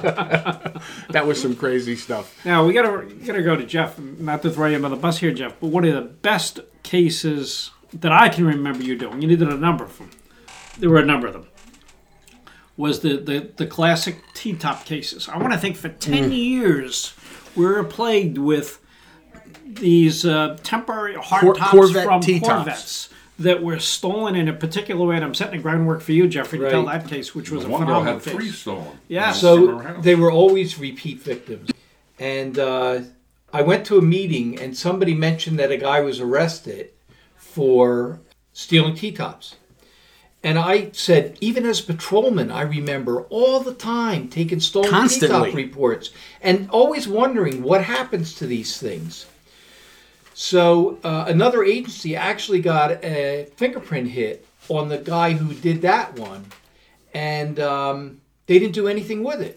That was some crazy stuff. Now, we gotta, we gotta go to Jeff, not to throw you under the bus here, Jeff, but one of the best cases that I can remember you doing, you did a number of them, there were a number of them, was the, the, the classic T-top cases. I want to think for ten Mm. years, we were plagued with these uh, temporary hard Cor- tops Corvette from T-tops. Corvettes that were stolen in a particular way, and I'm setting the groundwork for you, Jeffrey, to Right. tell that case, which was a One girl phenomenal had case. three stolen. Yeah. So From her house. they were always repeat victims. And uh, I went to a meeting and somebody mentioned that a guy was arrested for stealing T-tops. And I said, even as a patrolman, I remember all the time taking stolen Constantly. T-top reports and always wondering what happens to these things. So uh, another agency actually got a fingerprint hit on the guy who did that one. And um, they didn't do anything with it.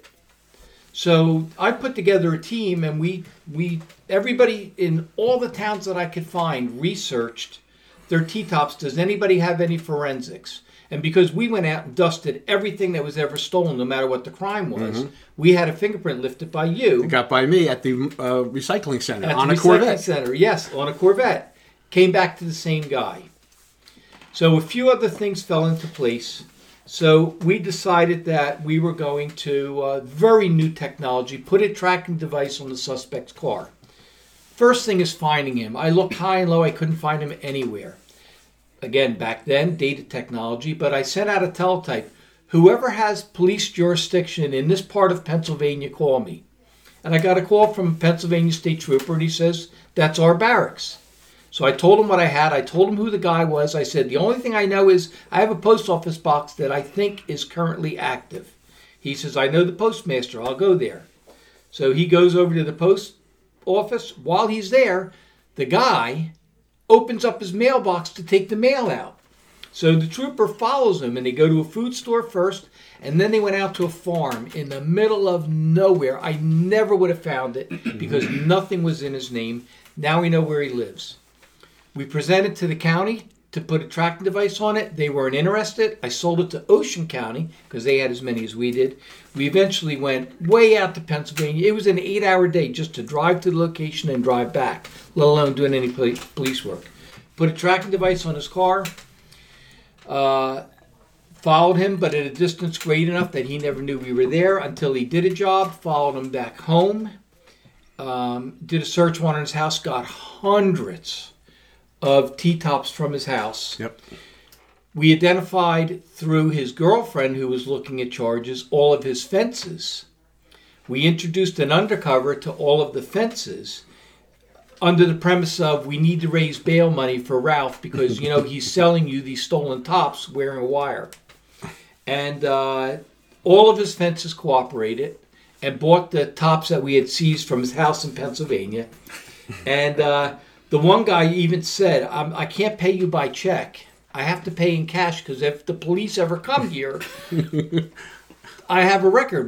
So I put together a team, and we we everybody in all the towns that I could find researched their T-tops. Does anybody have any forensics? And because we went out and dusted everything that was ever stolen, no matter what the crime was, we had a fingerprint lifted by you It got by me at the uh, recycling center at on the a recycling Corvette. center. Yes, on a Corvette. Came back to the same guy. So a few other things fell into place. So we decided that we were going to, uh, very new technology, put a tracking device on the suspect's car. First thing is finding him. I looked high and low. I couldn't find him anywhere. Again, back then, data technology, but I sent out a teletype. Whoever has police jurisdiction in this part of Pennsylvania, call me. And I got a call from a Pennsylvania state trooper, and he says, that's our barracks. So I told him what I had. I told him who the guy was. I said, the only thing I know is I have a post office box that I think is currently active. He says, I know the postmaster. I'll go there. So he goes over to the post office. While he's there, the guy opens up his mailbox to take the mail out. So the trooper follows him, and they go to a food store first, and then they went out to a farm in the middle of nowhere. I never would have found it because nothing was in his name. Now we know where he lives. We presented to the county to put a tracking device on it. They weren't interested. I sold it to Ocean County because they had as many as we did. We eventually went way out to Pennsylvania. It was an eight-hour day just to drive to the location and drive back, let alone doing any poli- police work. Put a tracking device on his car. Uh, followed him, but at a distance great enough that he never knew we were there until he did a job. Followed him back home. Um, did a search warrant on his house. Got hundreds of T-tops from his house. Yep. We identified through his girlfriend, who was looking at charges, all of his fences. We introduced an undercover to all of the fences under the premise of we need to raise bail money for Ralph because, you know, he's selling you these stolen tops wearing a wire. And uh, all of his fences cooperated and bought the tops that we had seized from his house in Pennsylvania. And uh, the one guy even said, I'm, I can't pay you by check. I have to pay in cash because if the police ever come here, I have a record. Well,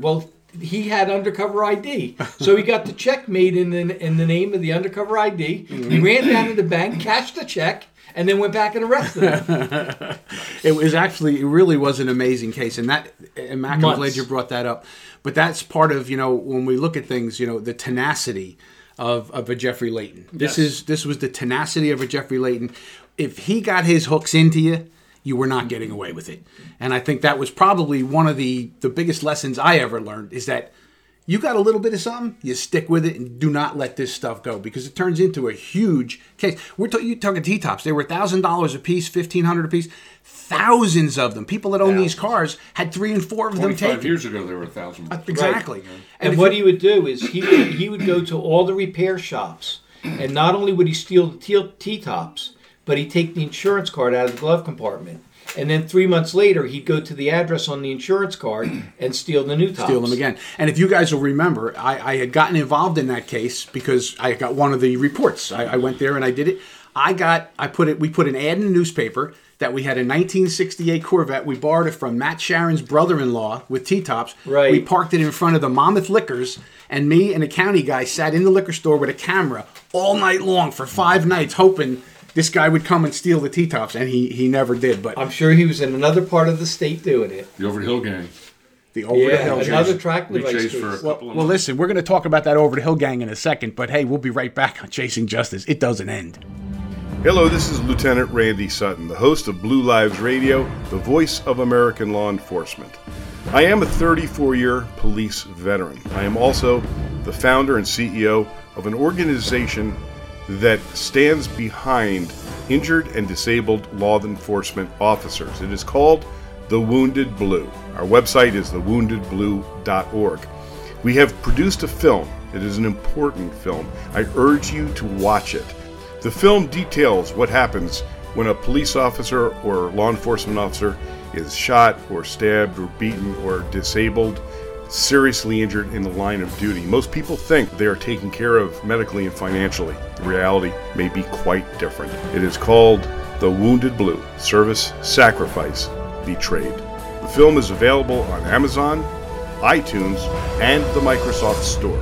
he had undercover I D. So he got the check made in the, in the name of the undercover I D. Mm-hmm. He ran down to the bank, cashed the check, and then went back and arrested him. It was actually, it really was an amazing case. And that, and Mac, I'm Months. glad you brought that up. But that's part of, you know, when we look at things, you know, the tenacity of, of a Jeffrey Layton. This Yes. is this was the tenacity of a Jeffrey Layton. If he got his hooks into you, you were not getting away with it. And I think that was probably one of the, the biggest lessons I ever learned is that you got a little bit of something, you stick with it and do not let this stuff go because it turns into a huge case. We're t- you talking T-tops. They were one thousand dollars a piece, fifteen hundred dollars a piece. Thousands of them. People that own these cars had three and four of them twenty-five taken. years ago, there were a thousand. Uh, Exactly. Right. And, And if what you- he would do is he would, he would go to all the repair shops, and not only would he steal the T- T-tops, but he'd take the insurance card out of the glove compartment. And then three months later, he'd go to the address on the insurance card and steal the new tops. steal them again. And if you guys will remember, I, I had gotten involved in that case because I got one of the reports. I, I went there and I did it. I got, I put it, we put an ad in the newspaper that we had a nineteen sixty-eight Corvette. We borrowed it from Matt Sharon's brother-in-law with T-tops. Right. We parked it in front of the Monmouth Liquors, and me and a county guy sat in the liquor store with a camera all night long for five nights, hoping this guy would come and steal the T-tops, and he he never did. But I'm sure he was in another part of the state doing it. The Over the Hill Gang. the over the Yeah, hill another chase. track We device chased for a case. couple of Well, months. listen, we're going to talk about that over the hill gang in a second, but hey, we'll be right back on Chasing Justice. It doesn't end. Hello, this is Lieutenant Randy Sutton, the host of Blue Lives Radio, the voice of American law enforcement. I am a thirty-four-year police veteran. I am also the founder and C E O of an organization that stands behind injured and disabled law enforcement officers. It is called The Wounded Blue. Our website is the wounded blue dot org. We have produced a film. It is an important film. I urge you to watch it. The film details what happens when a police officer or law enforcement officer is shot or stabbed or beaten or disabled, seriously injured in the line of duty. Most people think they are taken care of medically and financially. The reality may be quite different. It is called The Wounded Blue: Service, Sacrifice, Betrayed. The film is available on Amazon, iTunes, and the Microsoft Store.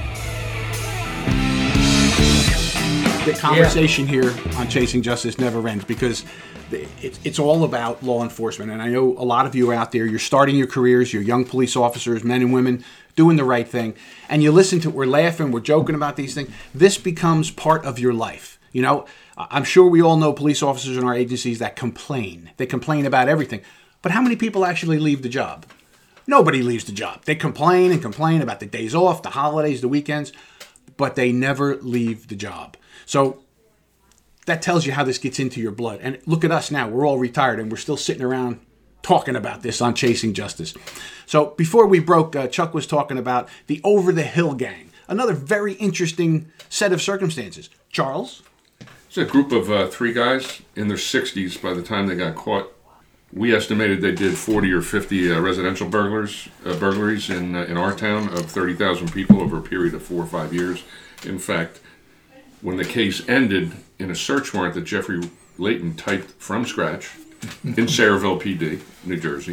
The conversation here on Chasing Justice never ends because it's, it's all about law enforcement. And I know a lot of you are out there, you're starting your careers, you're young police officers, men and women, doing the right thing. And you listen to, we're laughing, we're joking about these things. This becomes part of your life. You know, I'm sure we all know police officers in our agencies that complain. They complain about everything. But how many people actually leave the job? Nobody leaves the job. They complain and complain about the days off, the holidays, the weekends, but they never leave the job. So that tells you how this gets into your blood. And look at us now. We're all retired and we're still sitting around talking about this on Chasing Justice. So before we broke, uh, Chuck was talking about the Over the Hill Gang. Another very interesting set of circumstances. Charles? It's a group of uh, three guys in their sixties by the time they got caught. We estimated they did forty or fifty uh, residential burglars, uh, burglaries in uh, in our town of thirty thousand people over a period of four or five years. In fact, when the case ended in a search warrant that Jeffrey Layton typed from scratch in Sayreville P D, New Jersey,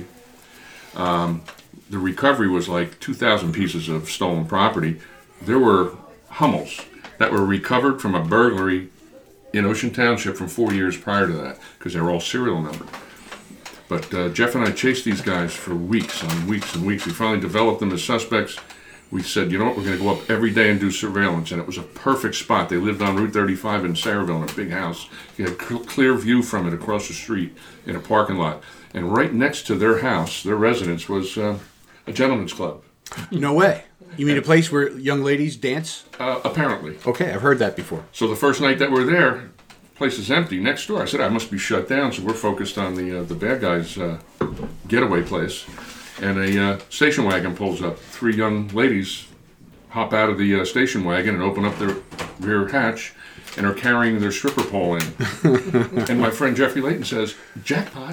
um, the recovery was like two thousand pieces of stolen property. There were Hummels that were recovered from a burglary in Ocean Township from four years prior to that because they were all serial numbered. But uh, Jeff and I chased these guys for weeks and weeks and weeks. We finally developed them as suspects. We said, you know what, we're going to go up every day and do surveillance. And it was a perfect spot. They lived on Route thirty-five in Sayreville in a big house. You had a clear view from it across the street in a parking lot. And right next to their house, their residence, was uh, a gentleman's club. No way. You mean a place where young ladies dance? Uh, apparently. Okay, I've heard that before. So the first night that we're there, the place is empty next door. I said, I must be shut down. So we're focused on the uh, the bad guys' uh, getaway place. And a uh, station wagon pulls up. Three young ladies hop out of the uh, station wagon and open up their rear hatch and are carrying their stripper pole in. And my friend Jeffrey Layton says, jackpot.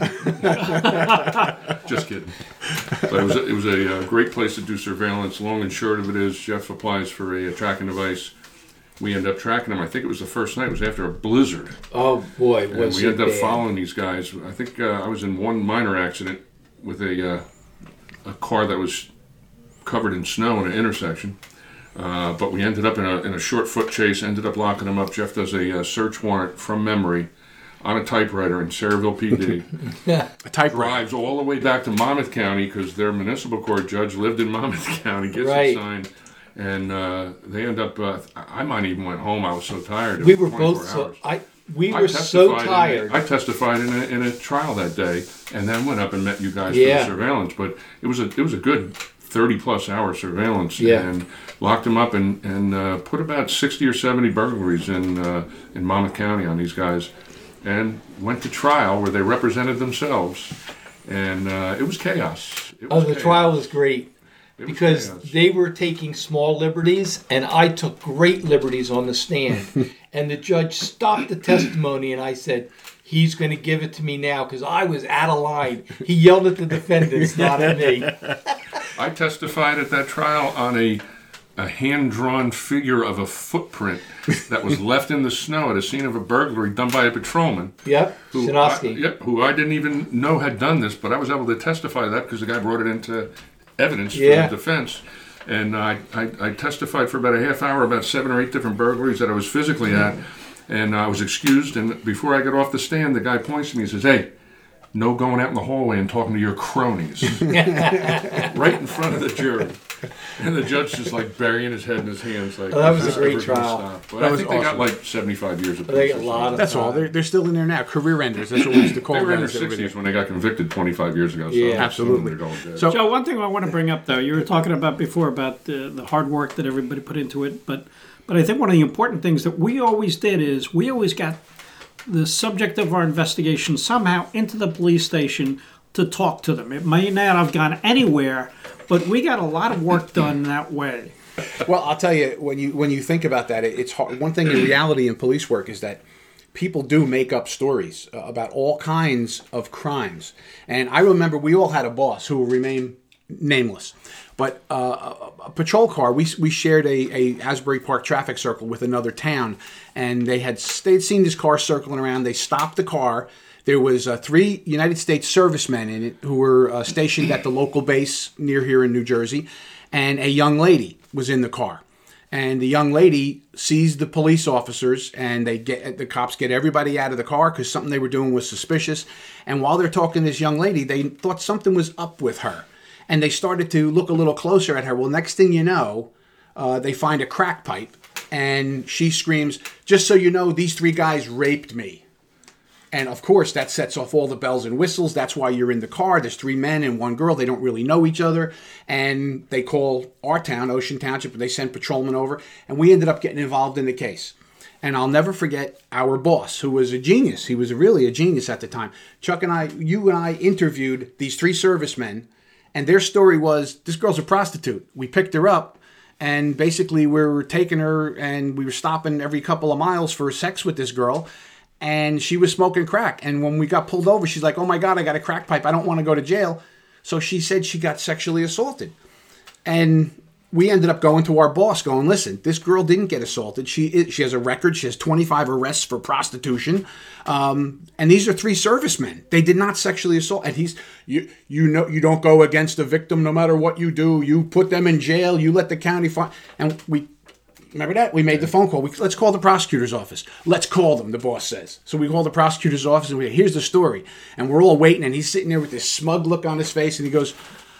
Just kidding. But it was a, it was a, uh great place to do surveillance. Long and short of it is, Jeff applies for a, a tracking device. We end up tracking them. I think it was the first night. It was after a blizzard. Oh boy, And was we it ended up bad. following these guys. I think uh, I was in one minor accident with a uh, a car that was covered in snow in an intersection. Uh, but we ended up in a, in a short foot chase, ended up locking them up. Jeff does a uh, search warrant from memory on a typewriter in Sayreville P D. A typewriter. Drives all the way back to Monmouth County because their municipal court judge lived in Monmouth County, gets Right. it signed. And uh, they end up, uh, I might even went home. I was so tired. It We was were twenty-four both so hours. I we I were so testified in a- tired. I testified in a, in a trial that day, and then went up and met you guys Yeah. for the surveillance. But it was a it was a good thirty plus hour surveillance, Yeah. and locked them up and and uh, put about sixty or seventy burglaries in uh, in Monmouth County on these guys, and went to trial where they represented themselves, and uh, it was chaos. It Oh, was the chaos. trial was great It was because chaos. they were taking small liberties, and I took great liberties on the stand. And the judge stopped the testimony, and I said, "He's going to give it to me now," because I was out of line. He yelled at the defendants, not at me. I testified at that trial on a a hand-drawn figure of a footprint that was left in the snow at a scene of a burglary done by a patrolman. Yep, Who I, Shinosky. yep, who I didn't even know had done this, but I was able to testify to that because the guy brought it into evidence Yeah. for the defense. And I, I, I testified for about a half hour about seven or eight different burglaries that I was physically at. And I was excused. And before I got off the stand, the guy points to me and says, "Hey, no going out in the hallway and talking to your cronies." Right in front of the jury. And the judge just like burying his head in his hands. Like, Oh, that was "Is a this great ever gonna trial. stop?" But That I was think they got awesome. like seventy-five years of They got prison a or lot something. of That's all. They're, they're still in there now. Career enders. That's what we used to call They were in their guys that were there. sixties when they got convicted twenty-five years ago. So Yeah. I'm assuming Absolutely. they're going dead. So- Joe, one thing I want to bring up, though, you were talking about before about the, the hard work that everybody put into it, but but I think one of the important things that we always did is we always got the subject of our investigation somehow into the police station to talk to them. It may not have gone anywhere, but we got a lot of work done that way. Well, I'll tell you, when you when you think about that, it, it's hard. One thing in reality in police work is that people do make up stories uh, about all kinds of crimes. And I remember we all had a boss who will remain nameless, but uh, a, a patrol car. We we shared a, a Asbury Park traffic circle with another town, and they had they'd seen this car circling around. They stopped the car. There was uh, three United States servicemen in it who were uh, stationed at the local base near here in New Jersey, and a young lady was in the car. And the young lady sees the police officers, and they get the cops get everybody out of the car because something they were doing was suspicious. And while they're talking to this young lady, they thought something was up with her, and they started to look a little closer at her. Well, next thing you know, uh, they find a crack pipe, and she screams, "Just so you know, these three guys raped me." And of course, that sets off all the bells and whistles. That's why you're in the car. There's three men and one girl. They don't really know each other. And they call our town, Ocean Township, and they send patrolmen over. And we ended up getting involved in the case. And I'll never forget our boss, who was a genius. He was really a genius at the time. Chuck and I, you and I interviewed these three servicemen. And their story was, this girl's a prostitute. We picked her up. And basically, we were taking her and we were stopping every couple of miles for sex with this girl. And she was smoking crack. And when we got pulled over, she's like, "Oh my God, I got a crack pipe. I don't want to go to jail." So she said she got sexually assaulted. And we ended up going to our boss going, "Listen, this girl didn't get assaulted. She is, she has a record. She has twenty-five arrests for prostitution. Um, and these are three servicemen. They did not sexually assault." And he's, you you know, you don't go against the victim no matter what you do. You put them in jail. You let the county find. And we... Remember that? We made the phone call. We, let's call the prosecutor's office. Let's call them, the boss says. So we call the prosecutor's office and we here's the story. And we're all waiting, and he's sitting there with this smug look on his face, and he goes,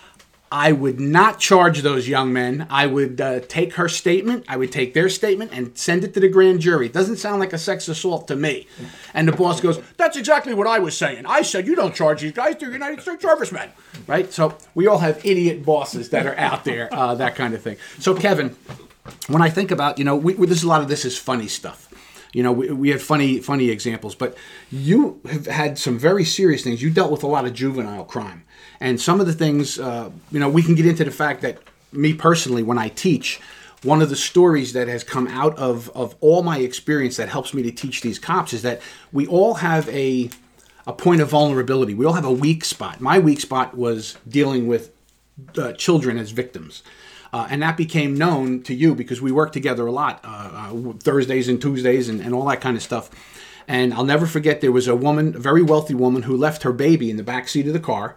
"I would not charge those young men. I would uh, take her statement. I would take their statement and send it to the grand jury. It doesn't sound like a sex assault to me." And the boss goes, "That's exactly what I was saying. I said you don't charge these guys. They're United States servicemen." Right? So we all have idiot bosses that are out there, uh, that kind of thing. So, Kevin, when I think about, you know, we, we, this a lot of this is funny stuff. You know, we, we had funny funny examples, but you have had some very serious things. You dealt with a lot of juvenile crime. And some of the things, uh, you know, we can get into the fact that me personally, when I teach, one of the stories that has come out of, of all my experience that helps me to teach these cops is that we all have a, a point of vulnerability. We all have a weak spot. My weak spot was dealing with uh, children as victims. Uh, and that became known to you because we worked together a lot, uh, uh, Thursdays and Tuesdays and, and all that kind of stuff. And I'll never forget, there was a woman, a very wealthy woman, who left her baby in the back seat of the car.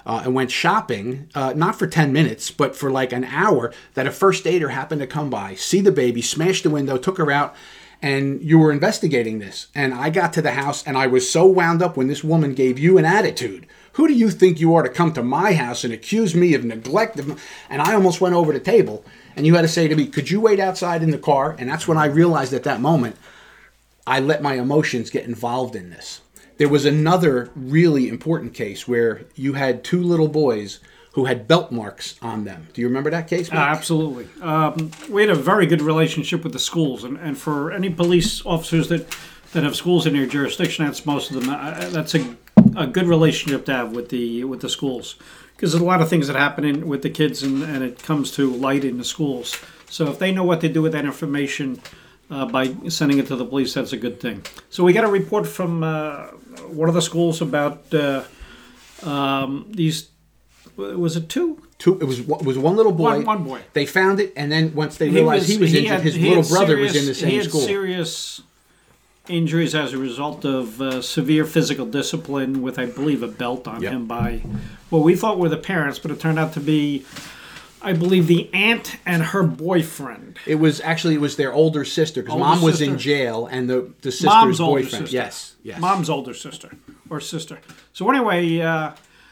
uh, and went shopping, uh, not for ten minutes, but for like an hour, that a first aider happened to come by, see the baby, smash the window, took her out, and you were investigating this. And I got to the house, and I was so wound up when this woman gave you an attitude. Who do you think you are to come to my house and accuse me of neglect? Of, and I almost went over the table, and you had to say to me, could you wait outside in the car? And that's when I realized at that moment, I let my emotions get involved in this. There was another really important case where you had two little boys who had belt marks on them. Do you remember that case, Mike? Uh, absolutely. Um, we had a very good relationship with the schools, and, and for any police officers that, that have schools in their jurisdiction, that's most of them. Uh, that's a a good relationship to have with the with the schools, because there's a lot of things that happen in, with the kids, and, and it comes to light in the schools. So if they know what to do with that information uh, by sending it to the police, that's a good thing. So we got a report from uh, one of the schools about uh, um, these. Was it two? Two. It was it was one little boy. One, one boy. They found it, and then once they realized he was, he was injured, had, his little brother serious, was in the same he had school. Serious injuries as a result of uh, severe physical discipline with, I believe, a belt on yep. him by what we thought were the parents, but it turned out to be, I believe, the aunt and her boyfriend. It was actually it was their older sister, because mom was sister. in jail, and the the sister's Mom's boyfriend. older sister. Yes, yes. Mom's older sister or sister. So anyway, uh,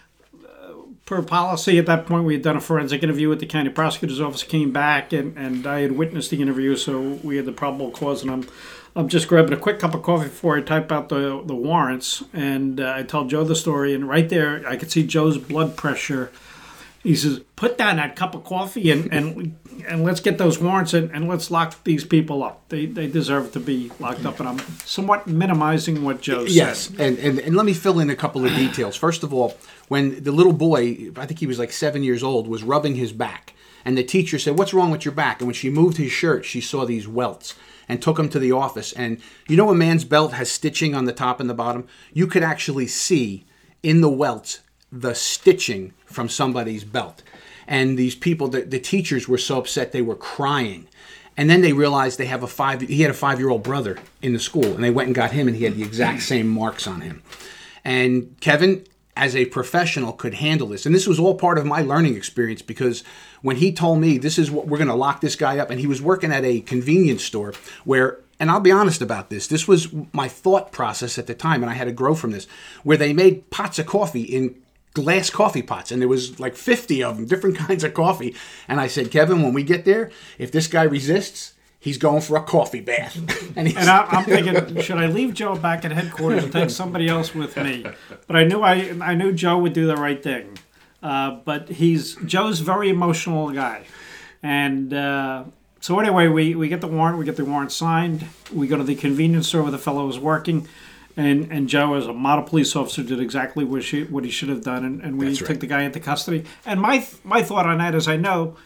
per policy at that point, we had done a forensic interview with the county prosecutor's office. Came back, and, and I had witnessed the interview, so we had the probable cause, and I'm. I'm just grabbing a quick cup of coffee before I type out the the warrants, and uh, I tell Joe the story, and right there I could see Joe's blood pressure. He says, "Put down that cup of coffee and and, and let's get those warrants and, and let's lock these people up. They they deserve to be locked up." And I'm somewhat minimizing what Joe said. Yes, and, and and let me fill in a couple of details. First of all, when the little boy, I think he was like seven years old, was rubbing his back, and the teacher said, "What's wrong with your back?" And when she moved his shirt, she saw these welts. And took him to the office. And you know a man's belt has stitching on the top and the bottom? You could actually see in the welts the stitching from somebody's belt. And these people, the, the teachers were so upset they were crying. And then they realized they have a five, he had a five-year-old brother in the school. And they went and got him, and he had the exact same marks on him. And Kevin, as a professional, could handle this. And this was all part of my learning experience, because when he told me this is what we're going to lock this guy up, and he was working at a convenience store where, and I'll be honest about this, this was my thought process at the time, and I had to grow from this, where they made pots of coffee in glass coffee pots, and there was like fifty of them, different kinds of coffee. And I said, Kevin, when we get there, if this guy resists, he's going for a coffee bath. And, and I, I'm thinking, should I leave Joe back at headquarters and take somebody else with me? But I knew I I knew Joe would do the right thing. Uh, but he's Joe's a very emotional guy, and uh, so anyway, we, we get the warrant. We get the warrant signed. We go to the convenience store where the fellow was working, and, and Joe, as a model police officer, did exactly what she what he should have done, and, and we That's took right. the guy into custody. And my my thought on that is, I know,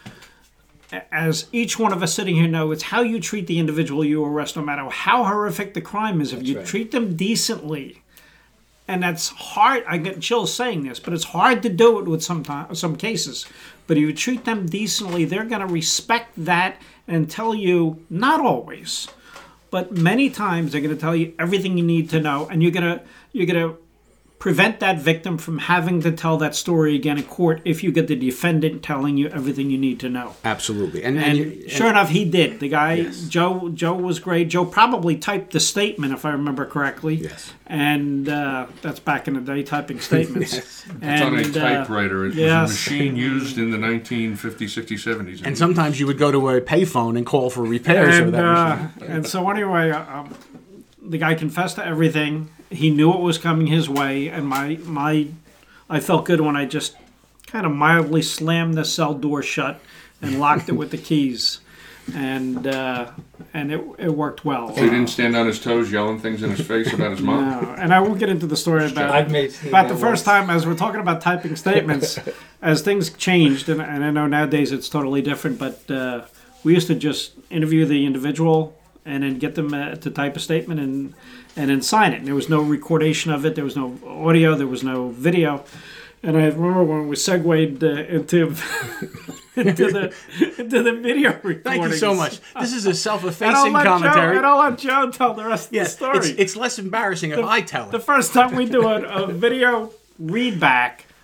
as each one of us sitting here know, it's how you treat the individual you arrest, no matter how horrific the crime is. If you right. treat them decently. And that's hard. I get chills saying this, but it's hard to do it with some time, some cases. But if you treat them decently, they're going to respect that and tell you, not always, but many times they're going to tell you everything you need to know, and you're going to you're going to prevent that victim from having to tell that story again in court if you get the defendant telling you everything you need to know. Absolutely. And, And, and, you, and sure enough, he did. The guy, Yes. Joe Joe was great. Joe probably typed the statement, if I remember correctly. Yes. And uh, that's back in the day, typing statements. Yes. It's on a And, uh, typewriter. It yes. was a machine used in the nineteen fifties, sixties, seventies. And sometimes you would go to a payphone and call for repairs of And, that uh, machine. and so anyway, um, the guy confessed to everything. He knew what was coming his way, and my my, I felt good when I just kind of mildly slammed the cell door shut and locked it with the keys, and uh, and it it worked well. So he didn't stand on his toes yelling things in his face about his mom? No, and I won't get into the story about I've made about the that first once. time as we're talking about typing statements, as things changed, and, and I know nowadays it's totally different, but uh, we used to just interview the individual and then get them uh, to type a statement and and then sign it. And there was no recordation of it. There was no audio. There was no video. And I remember when we segued uh, into into the into the video recordings. Thank you so much. This is a And I'll self-effacing let Joe, commentary. and I'll let Joe tell the rest Yes, of the story. it's, it's less embarrassing if I tell it. The first time we do a, a video read back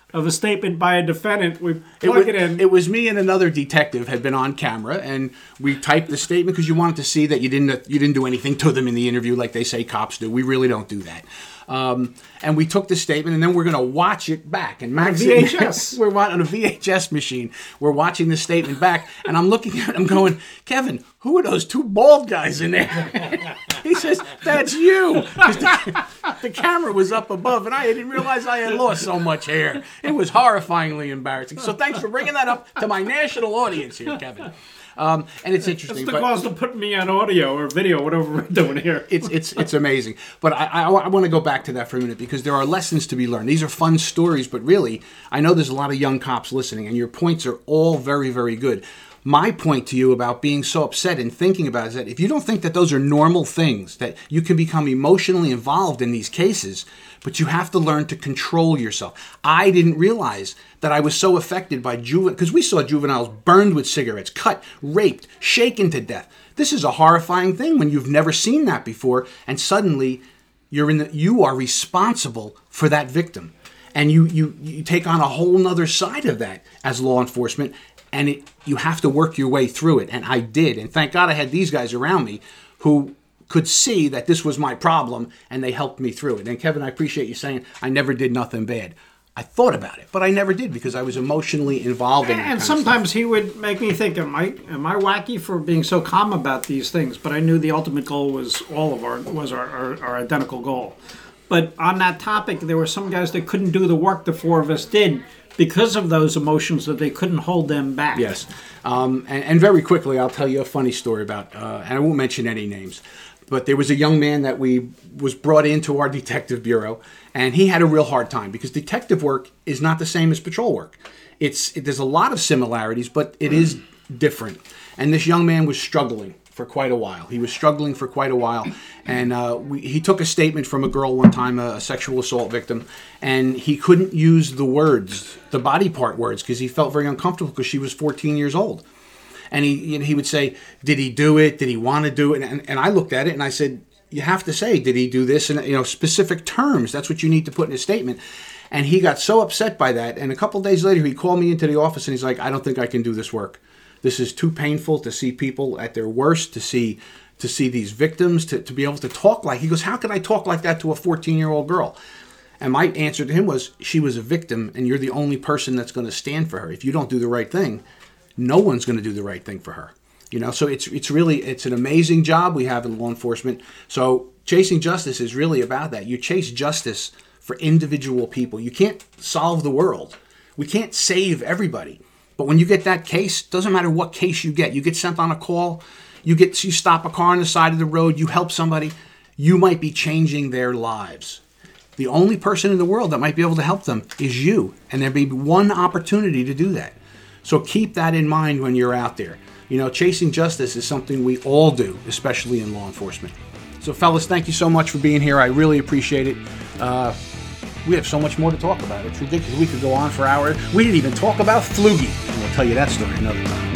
of a statement by a defendant. We It plug was, it in. it was me and another detective had been on camera, and we typed the statement because you wanted to see that you didn't you didn't do anything to them in the interview like they say cops do. We really don't do that. Um, and we took the statement, and then we're going to watch it back. And Max, V H S. we're on a V H S machine. We're watching the statement back, and I'm looking at it. I'm going, Kevin, who are those two bald guys in there? He says, that's you. 'Cause The, the camera was up above, and I didn't realize I had lost so much hair. It was horrifyingly embarrassing. So thanks for bringing that up to my national audience here, Kevin. Um, and it's interesting. It's the but- cost of putting me on audio or video, whatever we're doing here. it's it's it's amazing. But I, I, I want to go back to that for a minute because there are lessons to be learned. These are fun stories, but really, I know there's a lot of young cops listening, and your points are all very, very good. My point to you about being so upset and thinking about it is that if you don't think that those are normal things, that you can become emotionally involved in these cases, but you have to learn to control yourself. I didn't realize that I was so affected by juvenile, because we saw juveniles burned with cigarettes, cut, raped, shaken to death. This is a horrifying thing when you've never seen that before, and suddenly you're in the, you are responsible for that victim. And you, you, you take on a whole nother side of that as law enforcement, and it, you have to work your way through it. And I did. And thank God I had these guys around me who could see that this was my problem, and they helped me through it. And Kevin, I appreciate you saying I never did nothing bad. I thought about it, but I never did because I was emotionally involved in it. And sometimes he would make me think, am I am I wacky for being so calm about these things? But I knew the ultimate goal was all of our was our, our, our identical goal. But on that topic, there were some guys that couldn't do the work the four of us did because of those emotions that they couldn't hold them back. Yes. Um, and, and very quickly, I'll tell you a funny story about, uh, and I won't mention any names, but there was a young man that we was brought into our detective bureau, and he had a real hard time because detective work is not the same as patrol work. It's it, there's a lot of similarities, but it is different. And this young man was struggling for quite a while. He was struggling for quite a while, and uh, we, he took a statement from a girl one time, a, a sexual assault victim, and he couldn't use the words, the body part words, because he felt very uncomfortable because she was fourteen years old. And he you know, he would say, did he do it? Did he want to do it? And, and I looked at it and I said, you have to say, did he do this? And, you know, specific terms. That's what you need to put in a statement. And he got so upset by that. And a couple days later, he called me into the office and he's like, I don't think I can do this work. This is too painful to see people at their worst, to see to see these victims, to, to be able to talk like, he goes, how can I talk like that to a fourteen-year-old girl? And my answer to him was, she was a victim and you're the only person that's going to stand for her. If you don't do the right thing, no one's going to do the right thing for her. You know, so it's it's really, it's an amazing job we have in law enforcement. So chasing justice is really about that. You chase justice for individual people. You can't solve the world. We can't save everybody. But when you get that case, doesn't matter what case you get, you get sent on a call, you get you stop a car on the side of the road, you help somebody, you might be changing their lives. The only person in the world that might be able to help them is you. And there may be one opportunity to do that. So keep that in mind when you're out there. You know, chasing justice is something we all do, especially in law enforcement. So fellas, thank you so much for being here. I really appreciate it. Uh, we have so much more to talk about. It's ridiculous. We could go on for hours. We didn't even talk about Flugie. And we'll tell you that story another time.